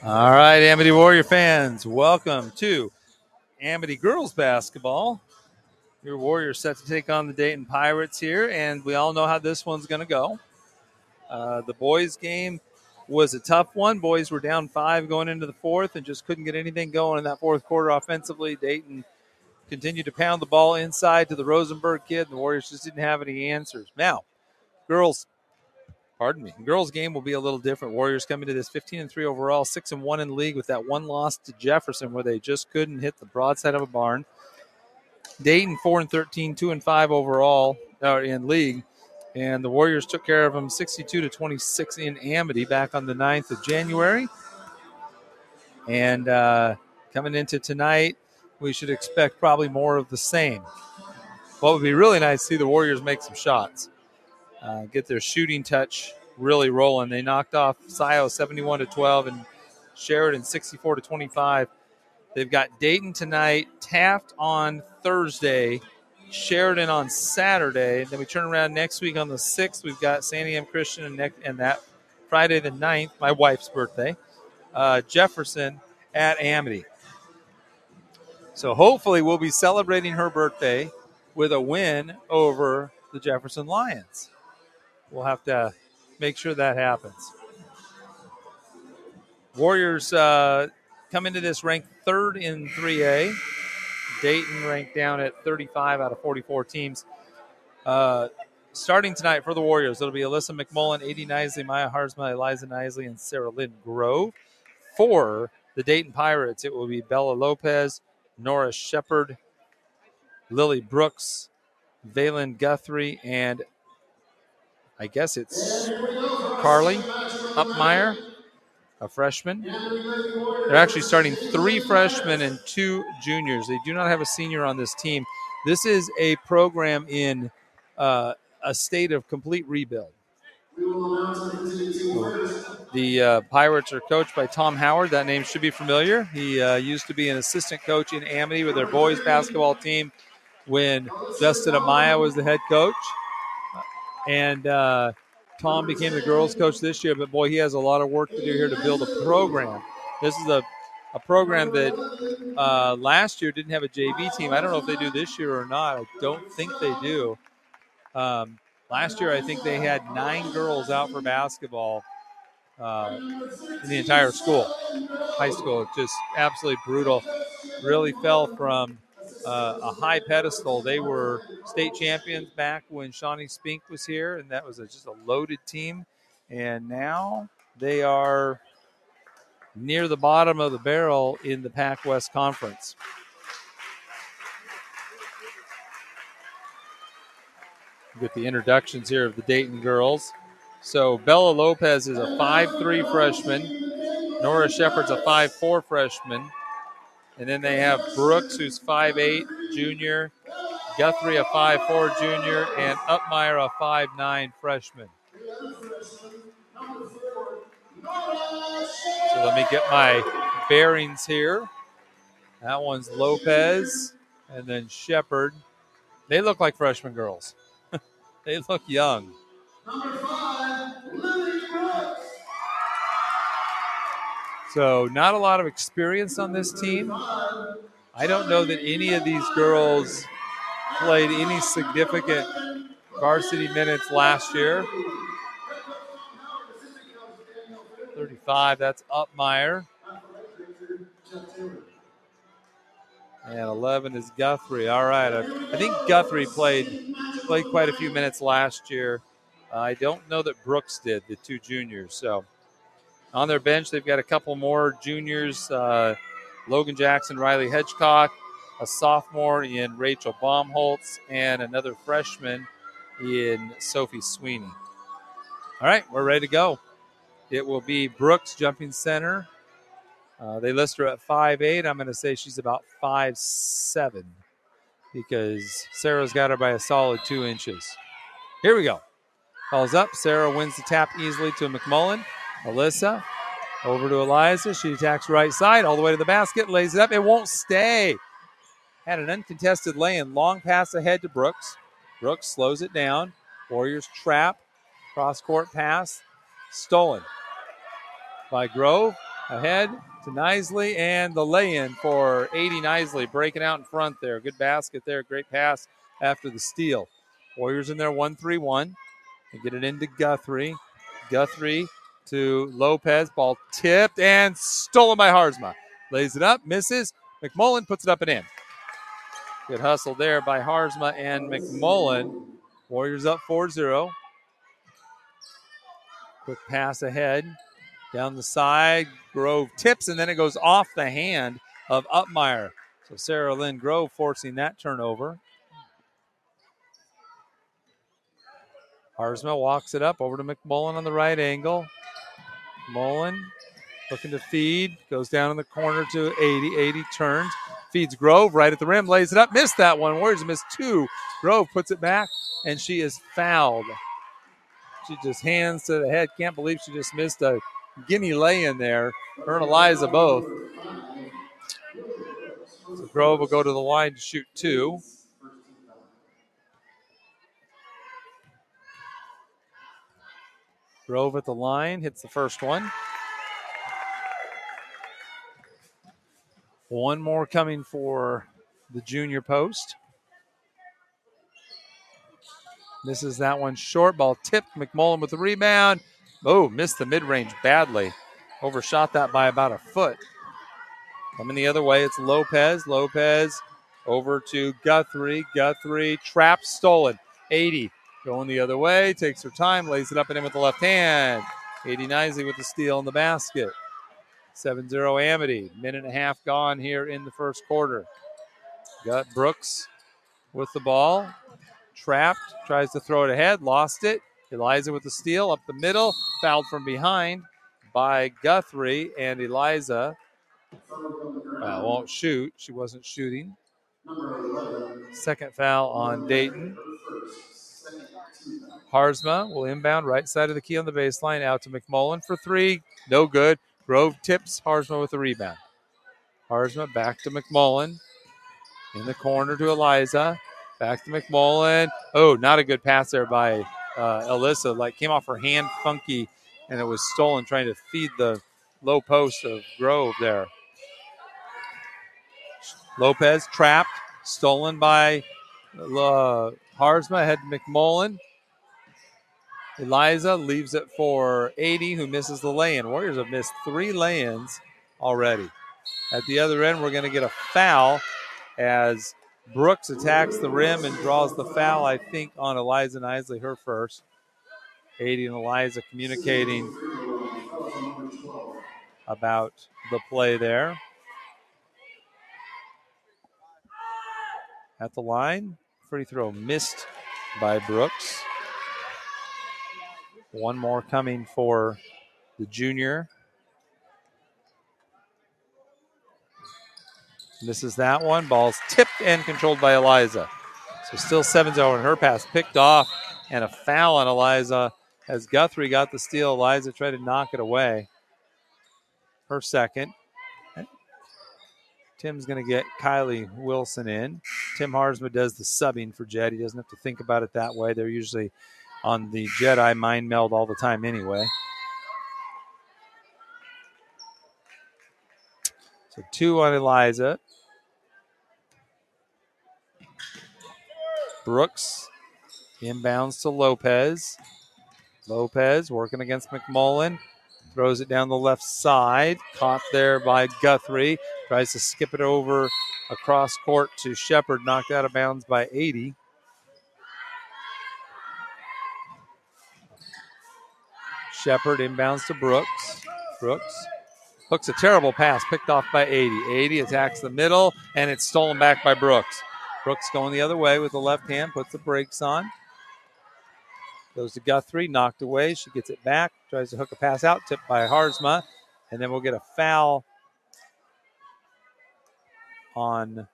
All right, Amity Warrior fans, welcome to Amity Girls Basketball. Your Warriors set to take on the Dayton Pirates here, and we all know how this one's going to go. The boys' game was a tough one. Boys were down 5 going into the fourth and just couldn't get anything going in that fourth quarter offensively. Dayton continued to pound the ball inside to the Rosenberg kid, and the Warriors just didn't have any answers. Now, girls game will be a little different. Warriors coming to this 15-3 overall, 6-1 in the league with that one loss to Jefferson where they just couldn't hit the broadside of a barn. Dayton 4-13, 2-5 overall in league. And the Warriors took care of them 62-26 in Amity back on the 9th of January. And coming into tonight, we should expect probably more of the same. What would be really nice to see the Warriors make some shots, get their shooting touch really rolling. They knocked off Scio 71-12 and Sheridan 64-25. They've got Dayton tonight, Taft on Thursday, Sheridan on Saturday. Then we turn around next week on the 6th. We've got Sandy M. Christian and that Friday the 9th, my wife's birthday, Jefferson at Amity. So hopefully we'll be celebrating her birthday with a win over the Jefferson Lions. We'll have to make sure that happens. Warriors come into this ranked 3rd in 3A. Dayton ranked down at 35 out of 44 teams. Starting tonight for the Warriors, it'll be Alyssa McMullen, A.D. Nisley, Maya Harsma, Eliza Nisley, and Sarah Lynn Grove. For the Dayton Pirates, it will be Bella Lopez, Nora Shepard, Lily Brooks, Valen Guthrie, and I guess it's Carly Upmeyer, a freshman. They're actually starting 3 freshmen and 2 juniors. They do not have a senior on this team. This is a program in a state of complete rebuild. The Pirates are coached by Tom Howard. That name should be familiar. He used to be an assistant coach in Amity with their boys basketball team when Justin Amaya was the head coach. And Tom became the girls coach this year, but boy, he has a lot of work to do here to build a program. This is a program that last year didn't have a JV team. I don't know if they do this year or not. I don't think they do. Last year, I think they had 9 girls out for basketball in the entire school, high school. Just absolutely brutal. Really fell from a high pedestal. They were state champions back when Shawnee Spink was here, and that was just a loaded team. And now they are near the bottom of the barrel in the Pac West Conference. Get the introductions here of the Dayton girls. So Bella Lopez is a 5'3 freshman. Nora Shepard's a 5'4 freshman. And then they have Brooks, who's 5'8 junior. Guthrie, a 5'4 junior. And Upmeyer, a 5'9 freshman. So let me get my bearings here. That one's Lopez and then Shepard. They look like freshman girls. They look young. Number 5, Lily Brooks. So not a lot of experience on this team. I don't know that any of these girls played any significant varsity minutes last year. 35, that's Upmeyer. And 11 is Guthrie. All right. I think Guthrie played quite a few minutes last year. I don't know that Brooks did, the 2 juniors. So on their bench, they've got a couple more juniors, Logan Jackson, Riley Hedgecock, a sophomore in Rachel Baumholtz, and another freshman in Sophie Sweeney. All right, we're ready to go. It will be Brooks jumping center. They list her at 5'8". I'm going to say she's about 5'7", because Sarah's got her by a solid 2 inches. Here we go. Calls up. Sarah wins the tap easily to McMullen. Alyssa over to Eliza. She attacks right side all the way to the basket. Lays it up. It won't stay. Had an uncontested lay-in. Long pass ahead to Brooks. Brooks slows it down. Warriors trap. Cross-court pass. Stolen by Grove. Ahead to Nisley, and the lay-in for 80 Nisley, breaking out in front there. Good basket there. Great pass after the steal. Warriors in there 1-3-1. They get it into Guthrie. Guthrie to Lopez. Ball tipped and stolen by Harzma. Lays it up, misses. McMullen puts it up and in. Good hustle there by Harzma and McMullen. Warriors up 4-0. Quick pass ahead. Down the side. Grove tips, and then it goes off the hand of Upmeyer. So Sarah Lynn Grove forcing that turnover. Harzma walks it up over to McMullen on the right angle. Mullen looking to feed. Goes down in the corner to 80. 80 turns. Feeds Grove right at the rim. Lays it up. Missed that one. Warriors missed two. Grove puts it back, and she is fouled. She just hands to the head. Can't believe she just missed a gimme lay-in there. Her and Eliza both. So Grove will go to the line to shoot two. Grove at the line. Hits the first one. One more coming for the junior post. Misses that one short. Ball tipped. McMullen with the rebound. Oh, missed the mid-range badly. Overshot that by about a foot. Coming the other way, it's Lopez. Lopez over to Guthrie. Guthrie trapped, stolen. 80 going the other way. Takes her time. Lays it up and in with the left hand. 80 Nisley with the steal in the basket. 7-0 Amity. Minute and a half gone here in the first quarter. Got Brooks with the ball. Trapped, tries to throw it ahead, lost it. Eliza with the steal up the middle, fouled from behind by Guthrie, and Eliza won't shoot. She wasn't shooting. Second foul on Dayton. Harzma will inbound right side of the key on the baseline, out to McMullen for three. No good. Grove tips Harzma with the rebound. Harzma back to McMullen. In the corner to Eliza. Back to McMullen. Oh, not a good pass there by Alyssa. Like came off her hand funky, and it was stolen trying to feed the low post of Grove there. Lopez trapped. Stolen by Harzma. Ahead to McMullen. Eliza leaves it for 80, who misses the lay-in. Warriors have missed 3 lay-ins already. At the other end, we're going to get a foul as Brooks attacks the rim and draws the foul, I think, on Eliza Nisley, her first. 80 and Eliza communicating about the play there. At the line, free throw missed by Brooks. One more coming for the junior. Misses that one. Ball's tipped and controlled by Eliza. So still 7-0, and her pass picked off, and a foul on Eliza as Guthrie got the steal. Eliza tried to knock it away. Her second. Tim's going to get Kylie Wilson in. Tim Harzma does the subbing for Jed. He doesn't have to think about it that way. They're usually on the Jedi mind meld all the time anyway. So 2 on Eliza. Brooks inbounds to Lopez. Lopez working against McMullen. Throws it down the left side. Caught there by Guthrie. Tries to skip it over across court to Shepard. Knocked out of bounds by 80. Shepard inbounds to Brooks. Brooks hooks a terrible pass. Picked off by 80. 80 attacks the middle, and it's stolen back by Brooks. Brooks going the other way with the left hand. Puts the brakes on. Goes to Guthrie, knocked away. She gets it back, tries to hook a pass out, tipped by Harzma. And then we'll get a foul on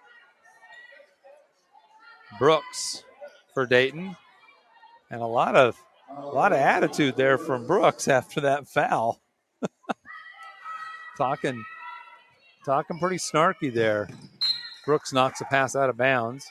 Brooks for Dayton. And a lot of attitude there from Brooks after that foul. Talking pretty snarky there. Brooks knocks a pass out of bounds.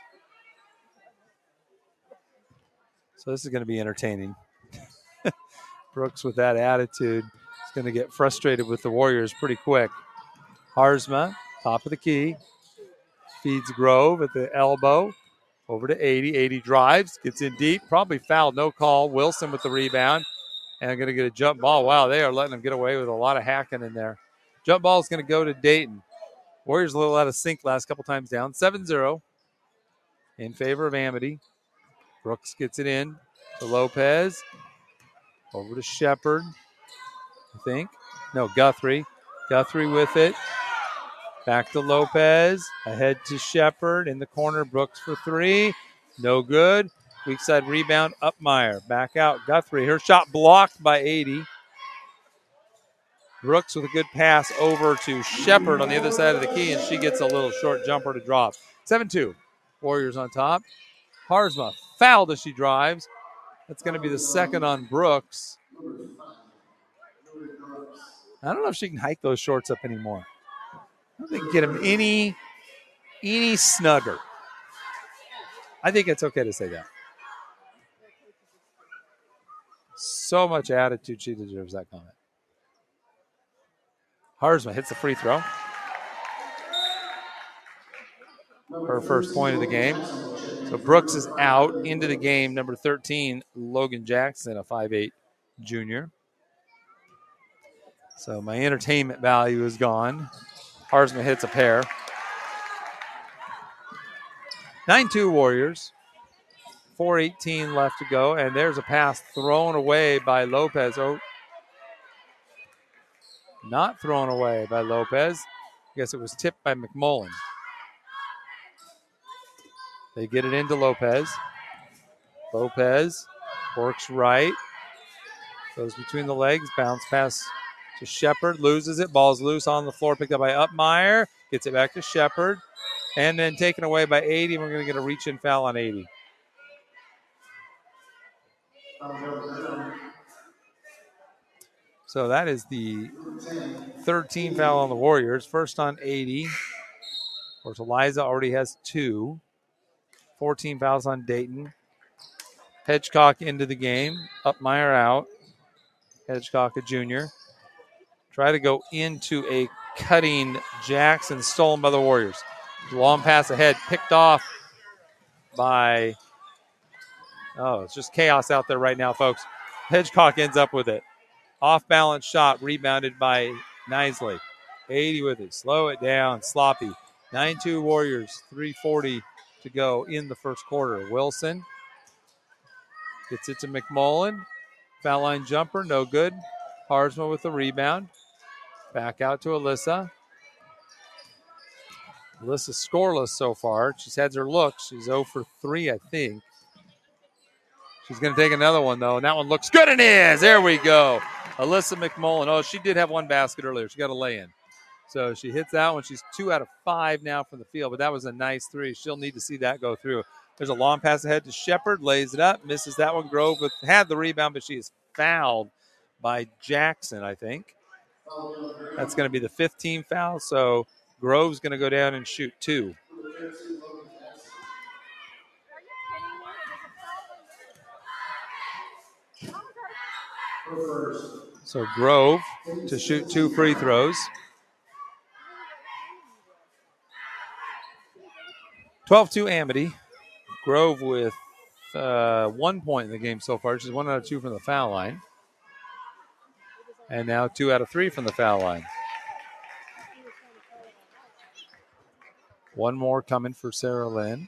So this is going to be entertaining. Brooks with that attitude. going to get frustrated with the Warriors pretty quick. Harzma, top of the key, feeds Grove at the elbow. Over to 80. 80 drives, gets in deep, probably fouled, no call. Wilson with the rebound, and going to get a jump ball. Wow, they are letting them get away with a lot of hacking in there. Jump ball is going to go to Dayton. Warriors a little out of sync last couple times down. 7-0 in favor of Amity. Brooks gets it in to Lopez. Over to Shepard, I think. No, Guthrie. Guthrie with it. Back to Lopez. Ahead to Shepard. In the corner, Brooks for three. No good. Weak side rebound, Upmeyer. Back out, Guthrie. Her shot blocked by 80. Brooks with a good pass over to Shepard on the other side of the key, and she gets a little short jumper to drop. 7-2. Warriors on top. Harzma fouled as she drives. That's going to be the second on Brooks. I don't know if she can hike those shorts up anymore. I don't think get them any snugger. I think it's okay to say that. So much attitude, she deserves that comment. Harzma hits the free throw. Her first point of the game. So Brooks is out into the game. Number 13, Logan Jackson, a 5'8" junior. So my entertainment value is gone. Harzma hits a pair. 9-2 Warriors. 4:18 left to go, and there's a pass thrown away by Lopez. Oh, not thrown away by Lopez. I guess it was tipped by McMullen. They get it into Lopez. Lopez works right. Goes between the legs. Bounce pass to Shepard. Loses it. Ball's loose on the floor. Picked up by Upmeyer. Gets it back to Shepard. And then taken away by 80. We're going to get a reach-in foul on 80. So that is the third team foul on the Warriors. First on 80. Of course, Eliza already has 2. 14 fouls on Dayton. Hedgecock into the game. Upmeyer out. Hedgecock, a junior. Try to go into a cutting Jackson, stolen by the Warriors. Long pass ahead, picked off by, it's just chaos out there right now, folks. Hedgecock ends up with it. Off-balance shot, rebounded by Nisley. 80 with it. Slow it down, sloppy. 9-2 Warriors, 3:40 to go in the first quarter. Wilson gets it to McMullen. Foul line jumper, no good. Harzma with the rebound. Back out to Alyssa. Alyssa scoreless so far. She's had her look. She's 0 for 3, I think. She's going to take another one, though, and that one looks good and is. There we go. Alyssa McMullen. Oh, she did have one basket earlier. She got a lay-in. So she hits that one. She's 2 out of 5 now from the field, but that was a nice 3. She'll need to see that go through. There's a long pass ahead to Shepard. Lays it up. Misses that one. Grove had the rebound, but she is fouled by Jackson, I think. That's going to be the 5th team foul. So Grove's going to go down and shoot 2. So Grove to shoot 2 free throws. 12-2 Amity. Grove with 1 point in the game so far. She's 1 out of 2 from the foul line. And now 2 out of 3 from the foul line. One more coming for Sarah Lynn.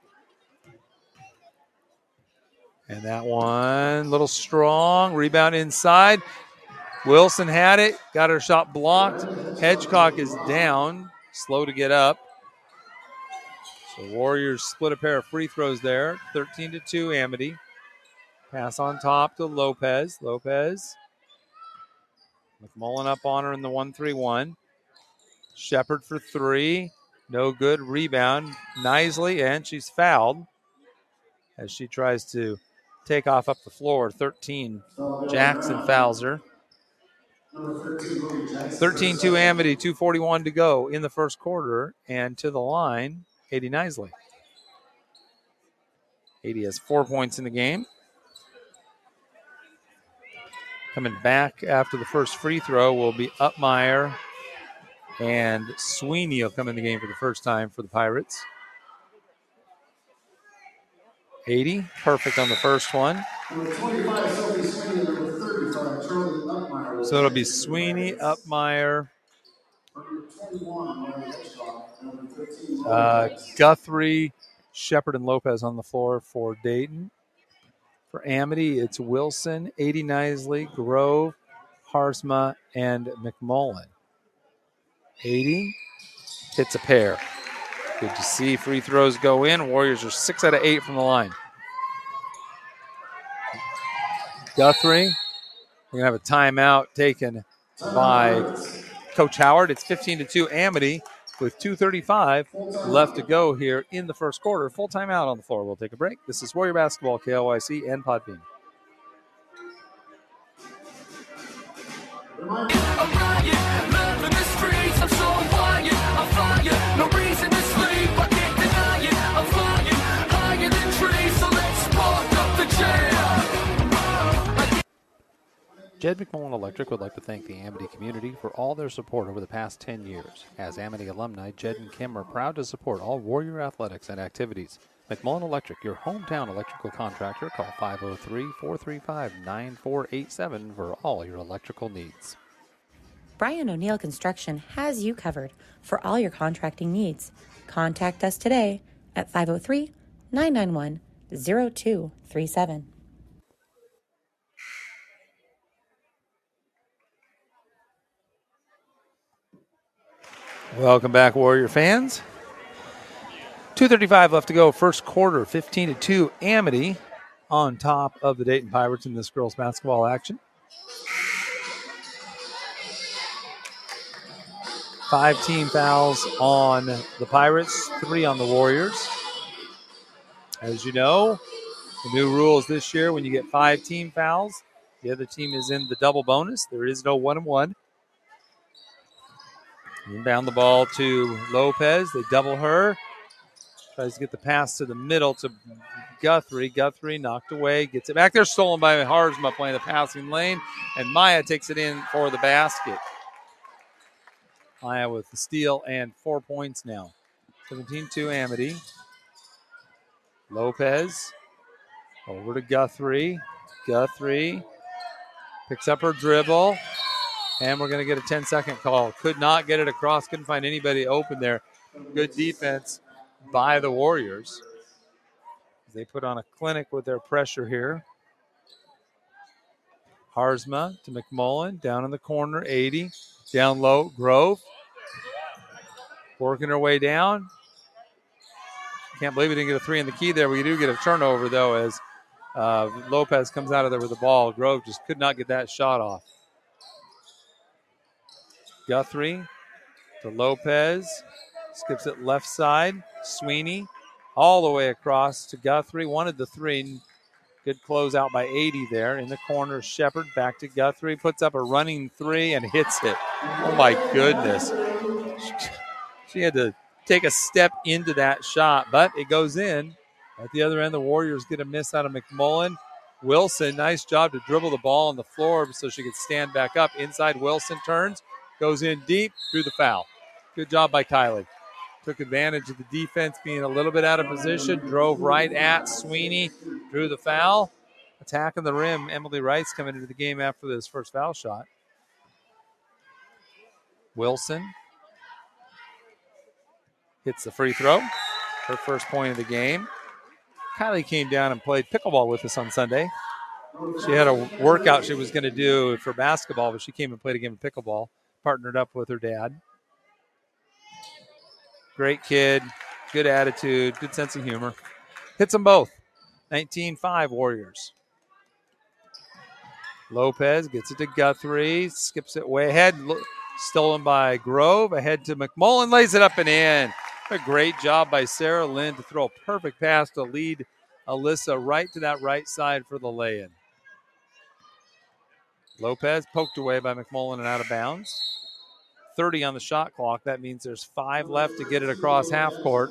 And that one, little strong. Rebound inside. Wilson had it. Got her shot blocked. Hedgecock is down. Slow to get up. So Warriors split a pair of free throws there. 13-2 Amity. Pass on top to Lopez. Lopez. McMullen up on her in the 1-3-1. Shepard for 3. No good. Rebound. Nisley, and she's fouled as she tries to take off up the floor. 13. Jackson fouls her. 13-2 Amity. 2:41 to go in the first quarter. And to the line, Katie Nisley. 80 has 4 points in the game. Coming back after the first free throw will be Upmeyer, and Sweeney will come in the game for the first time for the Pirates. 80, perfect on the first one. So it'll be Sweeney, Upmeyer, Guthrie, Shepard, and Lopez on the floor for Dayton. For Amity, it's Wilson, 80 Nisley, Grove, Harsma, and McMullen. 80 hits a pair. Good to see free throws go in. Warriors are 6 out of 8 from the line. Guthrie, we're going to have a timeout taken by Coach Howard. It's 15-2 Amity with 2:35 left to go here in the first quarter. Full timeout on the floor. We'll take a break. This is Warrior Basketball, KLYC, and Podbean. Jed McMullen Electric would like to thank the Amity community for all their support over the past 10 years. As Amity alumni, Jed and Kim are proud to support all Warrior athletics and activities. McMullen Electric, your hometown electrical contractor. Call 503-435-9487 for all your electrical needs. Brian O'Neill Construction has you covered for all your contracting needs. Contact us today at 503-991-0237. Welcome back, Warrior fans. 2:35 left to go. First quarter, 15-2 Amity on top of the Dayton Pirates in this girls basketball action. 5 team fouls on the Pirates, 3 on the Warriors. As you know, the new rules this year, when you get 5 team fouls, the other team is in the double bonus. There is no 1-and-1. Inbound the ball to Lopez. They double her. Tries to get the pass to the middle to Guthrie. Guthrie knocked away. Gets it back there. Stolen by Harsma playing the passing lane. And Maya takes it in for the basket. Maya with the steal and 4 points now. 17-2 Amity. Lopez over to Guthrie. Guthrie picks up her dribble. And we're going to get a 10-second call. Could not get it across. Couldn't find anybody open there. Good defense by the Warriors. They put on a clinic with their pressure here. Harsma to McMullen. Down in the corner. 80. Down low. Grove. Working her way down. Can't believe we didn't get a 3 in the key there. We do get a turnover, though, as Lopez comes out of there with the ball. Grove just could not get that shot off. Guthrie to Lopez. Skips it left side. Sweeney all the way across to Guthrie. Wanted the 3. Good close out by 80 there. In the corner, Shepard back to Guthrie. Puts up a running 3 and hits it. Oh, my goodness. She had to take a step into that shot, but it goes in. At the other end, the Warriors get a miss out of McMullen. Wilson, nice job to dribble the ball on the floor so she could stand back up. Inside, Wilson turns. Goes in deep, drew the foul. Good job by Kylie. Took advantage of the defense being a little bit out of position. Drove right at Sweeney. Drew the foul. Attacking the rim. Emily Rice coming into the game after this first foul shot. Wilson hits the free throw. Her first point of the game. Kylie came down and played pickleball with us on Sunday. She had a workout she was going to do for basketball, but she came and played a game of pickleball. Partnered up with her dad. Great kid, good attitude, good sense of humor. Hits them both. 19-5 Warriors. Lopez gets it to Guthrie, skips it way ahead. Stolen by Grove. Ahead to McMullen, lays it up and in. A great job by Sarah Lynn to throw a perfect pass to lead Alyssa right to that right side for the lay-in. Lopez poked away by McMullen and out of bounds. 30 on the shot clock. That means there's 5 left to get it across half court.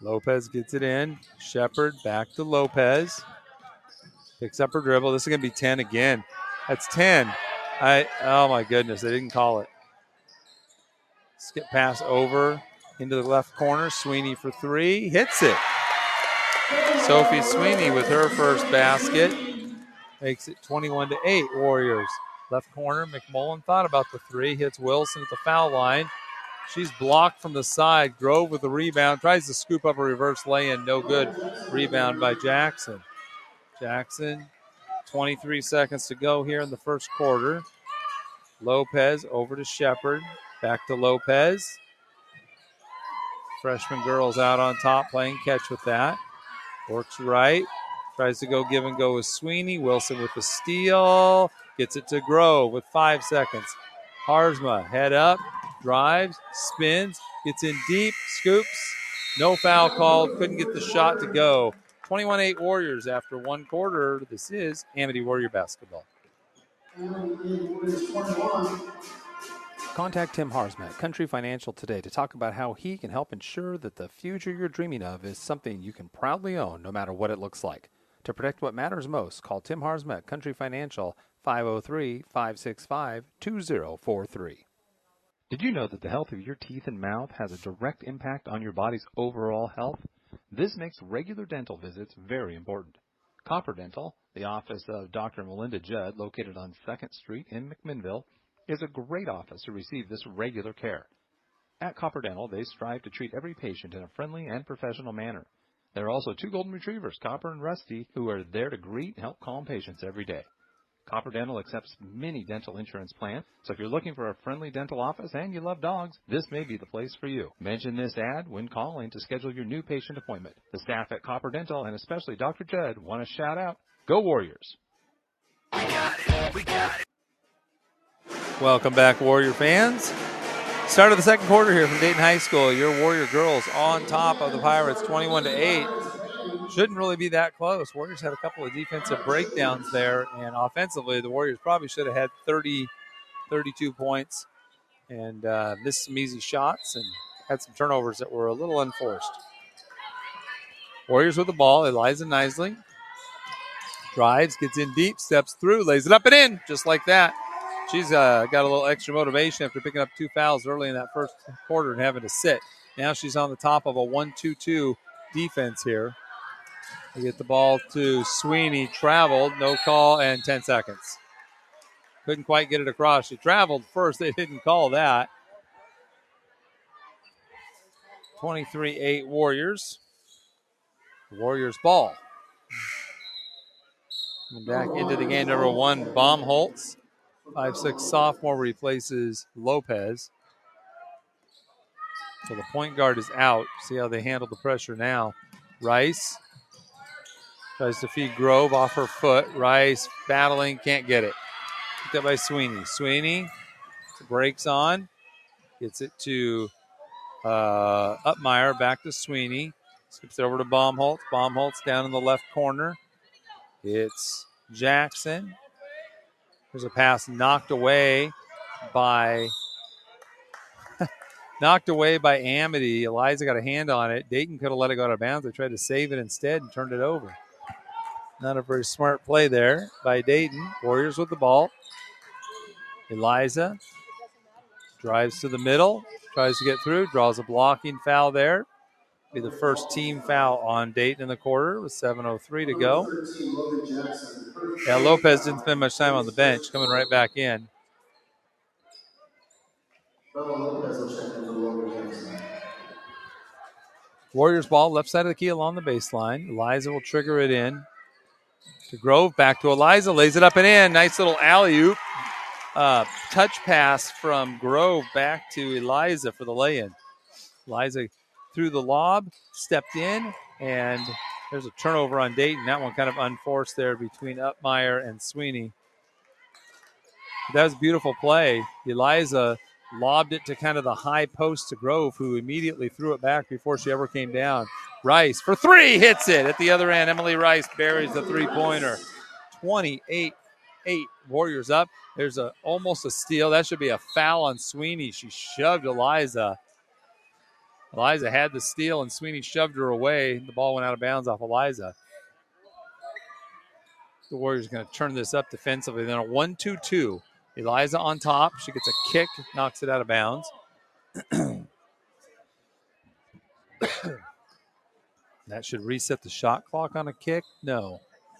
Lopez gets it in. Shepard back to Lopez. Picks up her dribble. This is going to be 10 again. That's 10. Oh, my goodness. They didn't call it. Skip pass over into the left corner. Sweeney for three. Hits it. Sophie Sweeney with her first basket. Makes it 21-8 Warriors. Left corner. McMullen thought about the three. Hits Wilson at the foul line. She's blocked from the side. Grove with the rebound. Tries to scoop up a reverse lay-in. No good. Rebound by Jackson. Jackson, 23 seconds to go here in the first quarter. Lopez over to Shepard. Back to Lopez. Freshman girls out on top playing catch with that. Works right. Tries to go give and go with Sweeney. Wilson with the steal. Gets it to Grove with 5 seconds. Harzma, head up. Drives, spins, gets in deep, scoops. No foul called. Couldn't get the shot to go. 21-8 Warriors after one quarter. This is Amity Warrior basketball. Contact Tim Harzma at Country Financial today to talk about how he can help ensure that the future you're dreaming of is something you can proudly own no matter what it looks like. To protect what matters most, call Tim Harzma at Country Financial 503-565-2043. Did you know that the health of your teeth and mouth has a direct impact on your body's overall health? This makes regular dental visits very important. Copper Dental, the office of Dr. and Melinda Judd, located on 2nd Street in McMinnville, is a great office to receive this regular care. At Copper Dental, they strive to treat every patient in a friendly and professional manner. There are also 2 golden retrievers, Copper and Rusty, who are there to greet and help calm patients every day. Copper Dental accepts many dental insurance plans, so if you're looking for a friendly dental office and you love dogs, this may be the place for you. Mention this ad when calling to schedule your new patient appointment. The staff at Copper Dental, and especially Dr. Judd, want to shout out, Go Warriors! We got it. We got it. Welcome back, Warrior fans. Start of the second quarter here from Dayton High School. Your Warrior girls on top of the Pirates, 21-8. Shouldn't really be that close. Warriors had a couple of defensive breakdowns there, and offensively, the Warriors probably should have had 30, 32 points and missed some easy shots and had some turnovers that were a little unforced. Warriors with the ball. Eliza Nisley drives, gets in deep, steps through, lays it up and in, just like that. She's got a little extra motivation after picking up 2 fouls early in that first quarter and having to sit. Now she's on the top of a 1-2-2 defense here. We get the ball to Sweeney, traveled, no call, and 10 seconds. Couldn't quite get it across. She traveled first. They didn't call that. 23-8 Warriors. Warriors ball. And back into the game, number 1, Baumholtz. 5'6" sophomore replaces Lopez. So the point guard is out. See how they handle the pressure now. Rice tries to feed Grove off her foot. Rice battling, can't get it. Picked up by Sweeney. Sweeney breaks on. Gets it to Upmeyer. Back to Sweeney. Skips it over to Baumholtz. Baumholtz down in the left corner. It's Jackson. There's a pass knocked away by Amity. Eliza got a hand on it. Dayton could have let it go out of bounds. They tried to save it instead and turned it over. Not a very smart play there by Dayton. Warriors with the ball. Eliza drives to the middle, tries to get through, draws a blocking foul there. Be the first team foul on Dayton in the quarter with 7:03 to go. Yeah, Lopez didn't spend much time on the bench, coming right back in. Warriors ball, left side of the key along the baseline. Eliza will trigger it in to Grove. Back to Eliza, lays it up and in. Nice little alley-oop. Touch pass from Grove back to Eliza for the lay-in. Eliza threw the lob, stepped in, and there's a turnover on Dayton. That one kind of unforced there between Upmeyer and Sweeney. That was a beautiful play. Eliza lobbed it to kind of the high post to Grove, who immediately threw it back before she ever came down. Rice for three, hits it at the other end. Emily Rice buries the three-pointer. 28-8, Warriors up. There's almost a steal. That should be a foul on Sweeney. She shoved Eliza. Eliza had the steal, and Sweeney shoved her away. The ball went out of bounds off Eliza. The Warriors are going to turn this up defensively. Then a 1-2-2. Eliza on top. She gets a kick, knocks it out of bounds. That should reset the shot clock on a kick. No.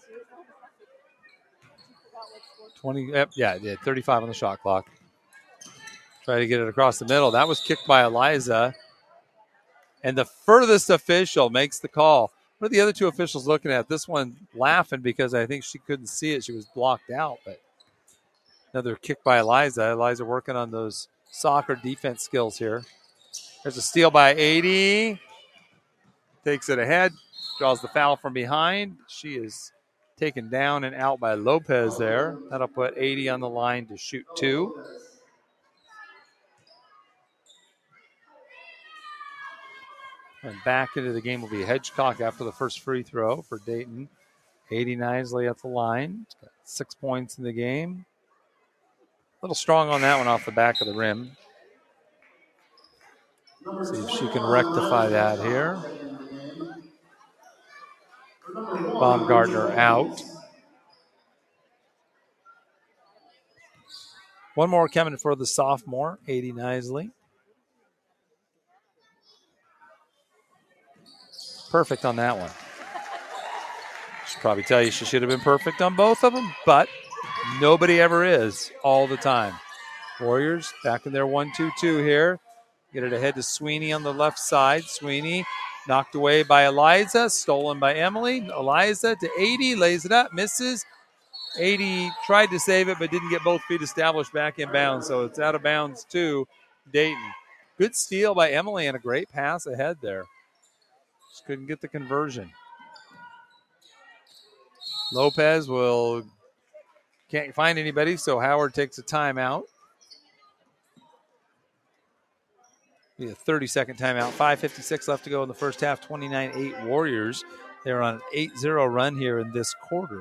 20. Yeah, it did. 35 on the shot clock. Try to get it across the middle. That was kicked by Eliza. And the furthest official makes the call. What are the other two officials looking at? This one laughing because I think she couldn't see it. She was blocked out. But another kick by Eliza. Eliza working on those soccer defense skills here. There's a steal by 80. Takes it ahead. Draws the foul from behind. She is taken down and out by Lopez there. That'll put 80 on the line to shoot 2. And back into the game will be Hedgecock after the first free throw for Dayton. 80 Nisley at the line. Got 6 points in the game. A little strong on that one off the back of the rim. See if she can rectify that here. Baumgartner out. One more coming for the sophomore, 80 Nisley. Perfect on that one. Should probably tell you she should have been perfect on both of them, but nobody ever is all the time. Warriors back in their 1-2-2 here. Get it ahead to Sweeney on the left side. Sweeney knocked away by Eliza, stolen by Emily. Eliza to 80, lays it up, misses. 80 tried to save it, but didn't get both feet established back in bounds, so it's out of bounds to Dayton. Good steal by Emily and a great pass ahead there. Just couldn't get the conversion. Lopez can't find anybody, so Howard takes a timeout. Be a 30-second timeout. 5:56 left to go in the first half. 29-8 Warriors. They're on an 8-0 run here in this quarter.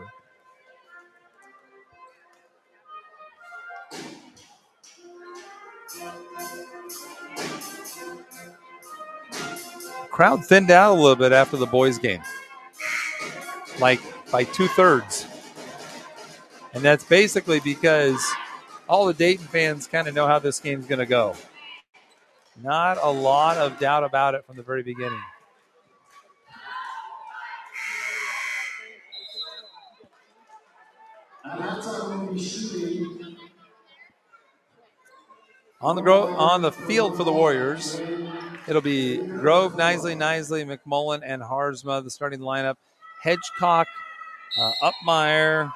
Crowd thinned out a little bit after the boys' game, like by 2/3. And that's basically because all the Dayton fans kind of know how this game's going to go. Not a lot of doubt about it from the very beginning. On the field for the Warriors, it'll be Grove, Nisley, McMullen, and Harzma, the starting lineup. Hedgecock, Upmeyer,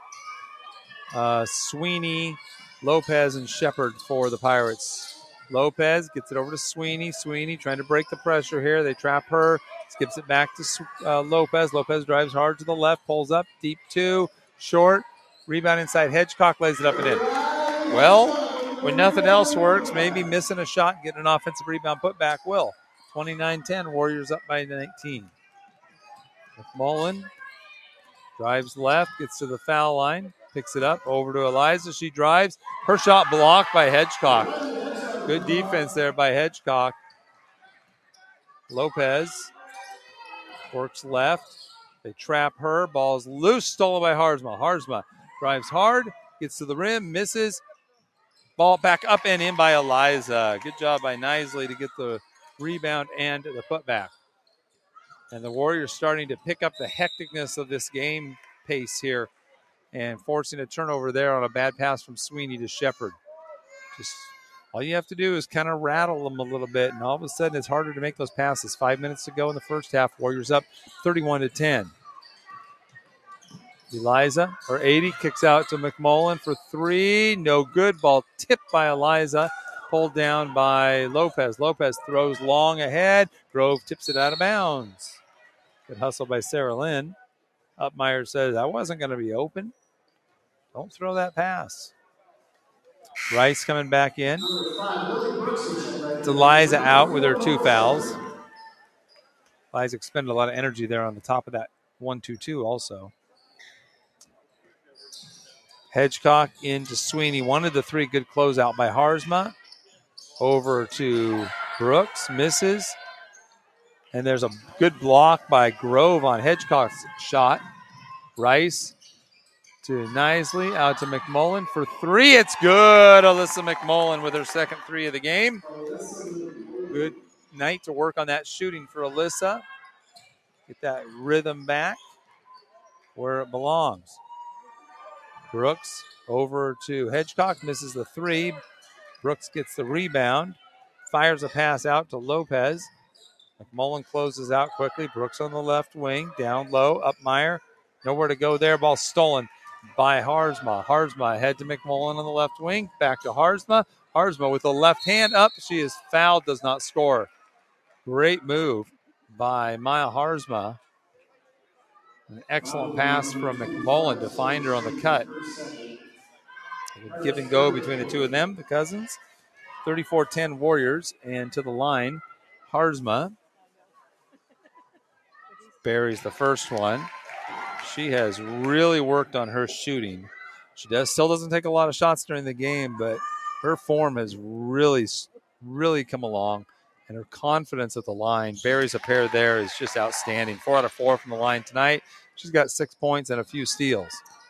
Sweeney, Lopez, and Shepard for the Pirates. Lopez gets it over to Sweeney. Sweeney trying to break the pressure here. They trap her. Skips it back to Lopez. Lopez drives hard to the left. Pulls up. Deep 2. Short. Rebound inside. Hedgecock lays it up and in. Well, when nothing else works, maybe missing a shot, getting an offensive rebound putback will. 29-10. Warriors up by 19. McMullen drives left. Gets to the foul line. Picks it up. Over to Eliza. She drives. Her shot blocked by Hedgecock. Good defense there by Hedgecock. Lopez works left. They trap her. Ball's loose. Stolen by Harzma. Harzma drives hard. Gets to the rim. Misses. Ball back up and in by Eliza. Good job by Nisley to get the rebound and the putback. And the Warriors starting to pick up the hecticness of this game pace here and forcing a turnover there on a bad pass from Sweeney to Shepard. Just all you have to do is kind of rattle them a little bit, and all of a sudden it's harder to make those passes. 5 minutes to go in the first half. Warriors up 31-10. Eliza, or 80, kicks out to McMullen for 3. No good. Ball tipped by Eliza. Pulled down by Lopez. Lopez throws long ahead. Grove tips it out of bounds. Good hustle by Sarah Lynn. Upmeyer says, I wasn't going to be open. Don't throw that pass. Rice coming back in. It's Eliza out with her 2 fouls. Eliza expended a lot of energy there on the top of that 1-2-2 also. Hedgecock into Sweeney. 1 of the 3. Good closeout by Harzma. Over to Brooks. Misses. And there's a good block by Grove on Hedgecock's shot. Rice to Nisley, out to McMullen for three. It's good. Alyssa McMullen with her second three of the game. Good night to work on that shooting for Alyssa. Get that rhythm back where it belongs. Brooks over to Hedgecock, misses the three. Brooks gets the rebound, fires a pass out to Lopez. McMullen closes out quickly. Brooks on the left wing, down low. Upmeyer, nowhere to go there. Ball stolen by Harzma. Harzma ahead to McMullen on the left wing. Back to Harzma. Harzma with the left hand up. She is fouled, does not score. Great move by Maya Harzma. An excellent pass from McMullen to find her on the cut. Give and go between the two of them, the cousins. 34-10 Warriors, and to the line, Harzma buries the first one. She has really worked on her shooting. She still doesn't take a lot of shots during the game, but her form has really come along, and her confidence at the line, buries a pair there, is just outstanding. 4 out of 4 from the line tonight. She's got 6 points and a few steals.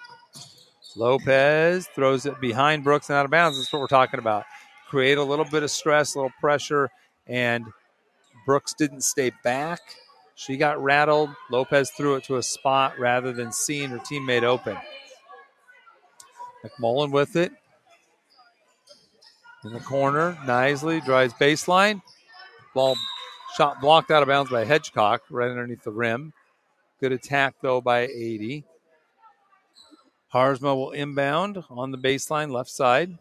Lopez throws it behind Brooks and out of bounds. That's what we're talking about. Create a little bit of stress, a little pressure, and Brooks didn't stay back. She got rattled. Lopez threw it to a spot rather than seeing her teammate open. McMullen with it. In the corner, Nisley drives baseline. Ball shot blocked out of bounds by Hedgecock right underneath the rim. Good attack, though, by 80. Harzma will inbound on the baseline left side.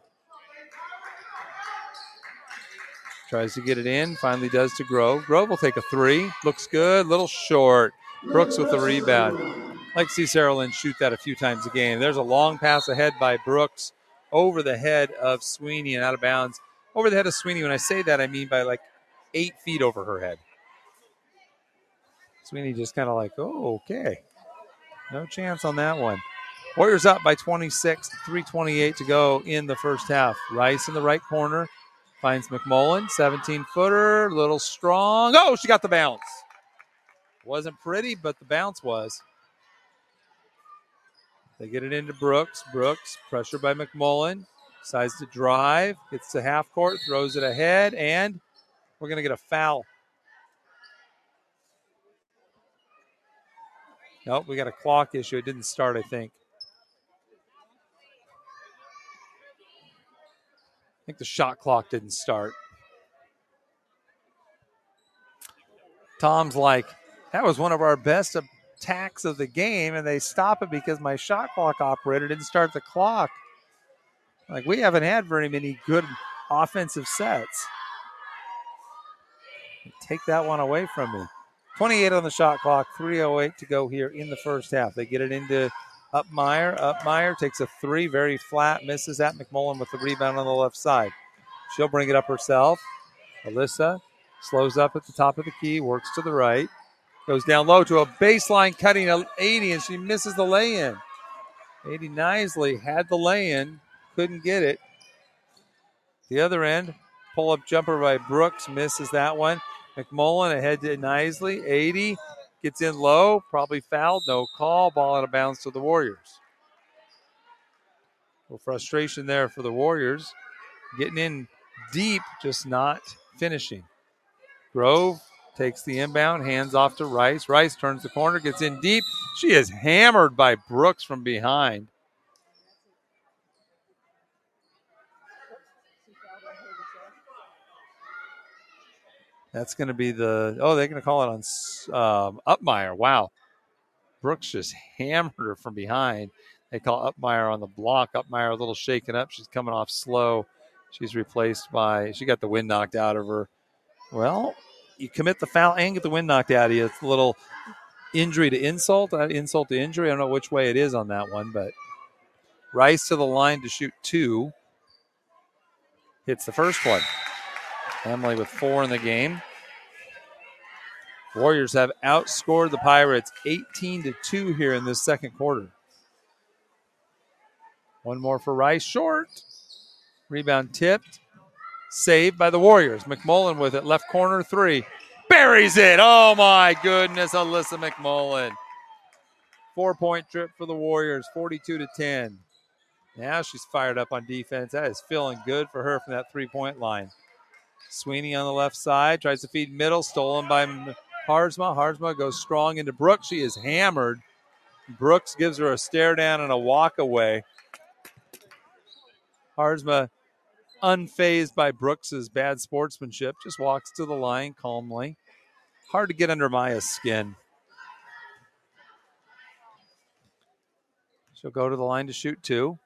Tries to get it in. Finally does to Grove. Grove will take a three. Looks good. Little short. Brooks with the rebound. I'd like to see Sarah Lynn shoot that a few times a game. There's a long pass ahead by Brooks over the head of Sweeney and out of bounds. Over the head of Sweeney. When I say that, I mean by like 8 feet over her head. Sweeney just kind of like, oh, okay. No chance on that one. Warriors up by 26, 3:28 to go in the first half. Rice in the right corner. Finds McMullen, 17-footer, little strong. Oh, she got the bounce. Wasn't pretty, but the bounce was. They get it into Brooks. Brooks, pressure by McMullen. Decides to drive. Gets to half court, throws it ahead, and we're going to get a foul. Nope, we got a clock issue. It didn't start, I think. I think the shot clock didn't start. Tom's like, that was one of our best attacks of the game, and they stop it because my shot clock operator didn't start the clock. Like, we haven't had very many good offensive sets. Take that one away from me. 28 on the shot clock, 3:08 to go here in the first half. They get it into Upmeyer. Upmeyer takes a three, very flat, misses at McMullen with the rebound on the left side. She'll bring it up herself. Alyssa slows up at the top of the key, works to the right, goes down low to a baseline cutting 80, and she misses the lay-in. 80 Nisley had the lay-in, couldn't get it. The other end, pull-up jumper by Brooks, misses that one. McMullen ahead to Nisley. 80 gets in low, probably fouled, no call. Ball out of bounds to the Warriors. A little frustration there for the Warriors. Getting in deep, just not finishing. Grove takes the inbound, hands off to Rice. Rice turns the corner, gets in deep. She is hammered by Brooks from behind. That's going to be they're going to call it on Upmeyer. Wow. Brooks just hammered her from behind. They call Upmeyer on the block. Upmeyer a little shaken up. She's coming off slow. She's replaced she got the wind knocked out of her. Well, you commit the foul and get the wind knocked out of you. It's a little injury to insult, insult to injury. I don't know which way it is on that one, but Rice to the line to shoot two. Hits the first one. Emily with 4 in the game. Warriors have outscored the Pirates 18-2 here in this second quarter. One more for Rice, short. Rebound tipped. Saved by the Warriors. McMullen with it, left corner, three. buries it. Oh, my goodness, Alyssa McMullen. 4-point trip for the Warriors, 42-10. Now she's fired up on defense. That is feeling good for her from that three-point line. Sweeney on the left side, tries to feed middle, stolen by Harzma. Harzma goes strong into Brooks. She is hammered. Brooks gives her a stare down and a walk away. Harzma, unfazed by Brooks's bad sportsmanship, just walks to the line calmly. Hard to get under Maya's skin. She'll go to the line to shoot two.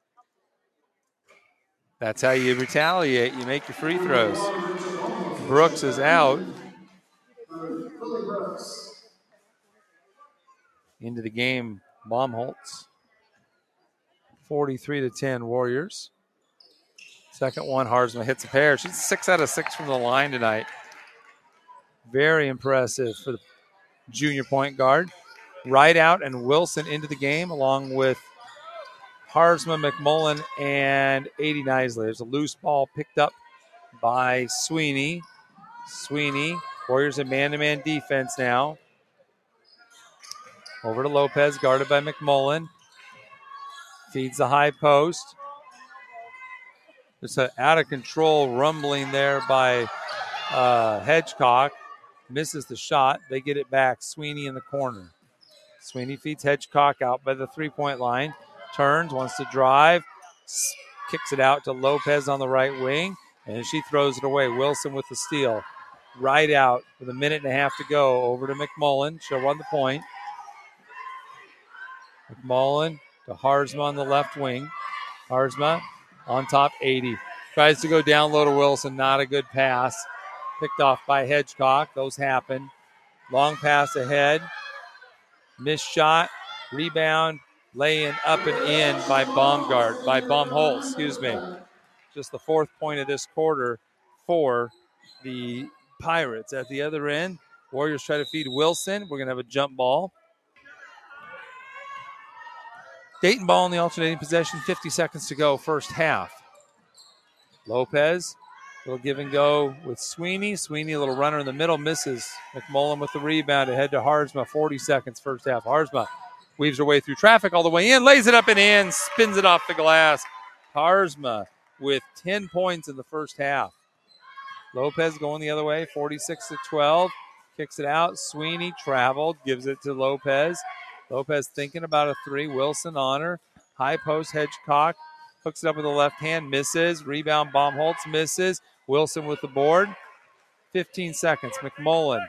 That's how you retaliate. You make your free throws. Brooks is out. Into the game, Baumholtz. 43-10 Warriors. Second one, Harzma hits a pair. She's 6 out of 6 from the line tonight. Very impressive for the junior point guard. Rideout and Wilson into the game along with Harzma, McMullen, and Adie Nisley. There's a loose ball picked up by Sweeney. Warriors in man-to-man defense now. Over to Lopez, guarded by McMullen. Feeds the high post. There's an out-of-control rumbling there by Hedgecock. Misses the shot. They get it back. Sweeney in the corner. Sweeney feeds Hedgecock out by the three-point line. Turns, wants to drive. Kicks it out to Lopez on the right wing. And she throws it away. Wilson with the steal. Right out with a minute and a half to go. Over to McMullen. She'll run the point. McMullen to Harzma on the left wing. Harzma on top, 80. Tries to go down low to Wilson. Not a good pass. Picked off by Hedgecock. Those happen. Long pass ahead. Missed shot. Rebound. Laying up and in by Baumholtz, excuse me. Just the fourth point of this quarter for the Pirates. At the other end, Warriors try to feed Wilson. We're going to have a jump ball. Dayton ball in the alternating possession, 50 seconds to go, first half. Lopez, little give and go with Sweeney. Sweeney, a little runner in the middle, misses. McMullen with the rebound ahead to Harzma, 40 seconds, first half. Harzma weaves her way through traffic all the way in, lays it up and in, spins it off the glass. Harzma with 10 points in the first half. Lopez going the other way, 46-12. Kicks it out. Sweeney traveled, gives it to Lopez. Lopez thinking about a three. Wilson on her. High post, Hedgecock. Hooks it up with the left hand, misses. Rebound, Baumholtz misses. Wilson with the board. 15 seconds. McMullen.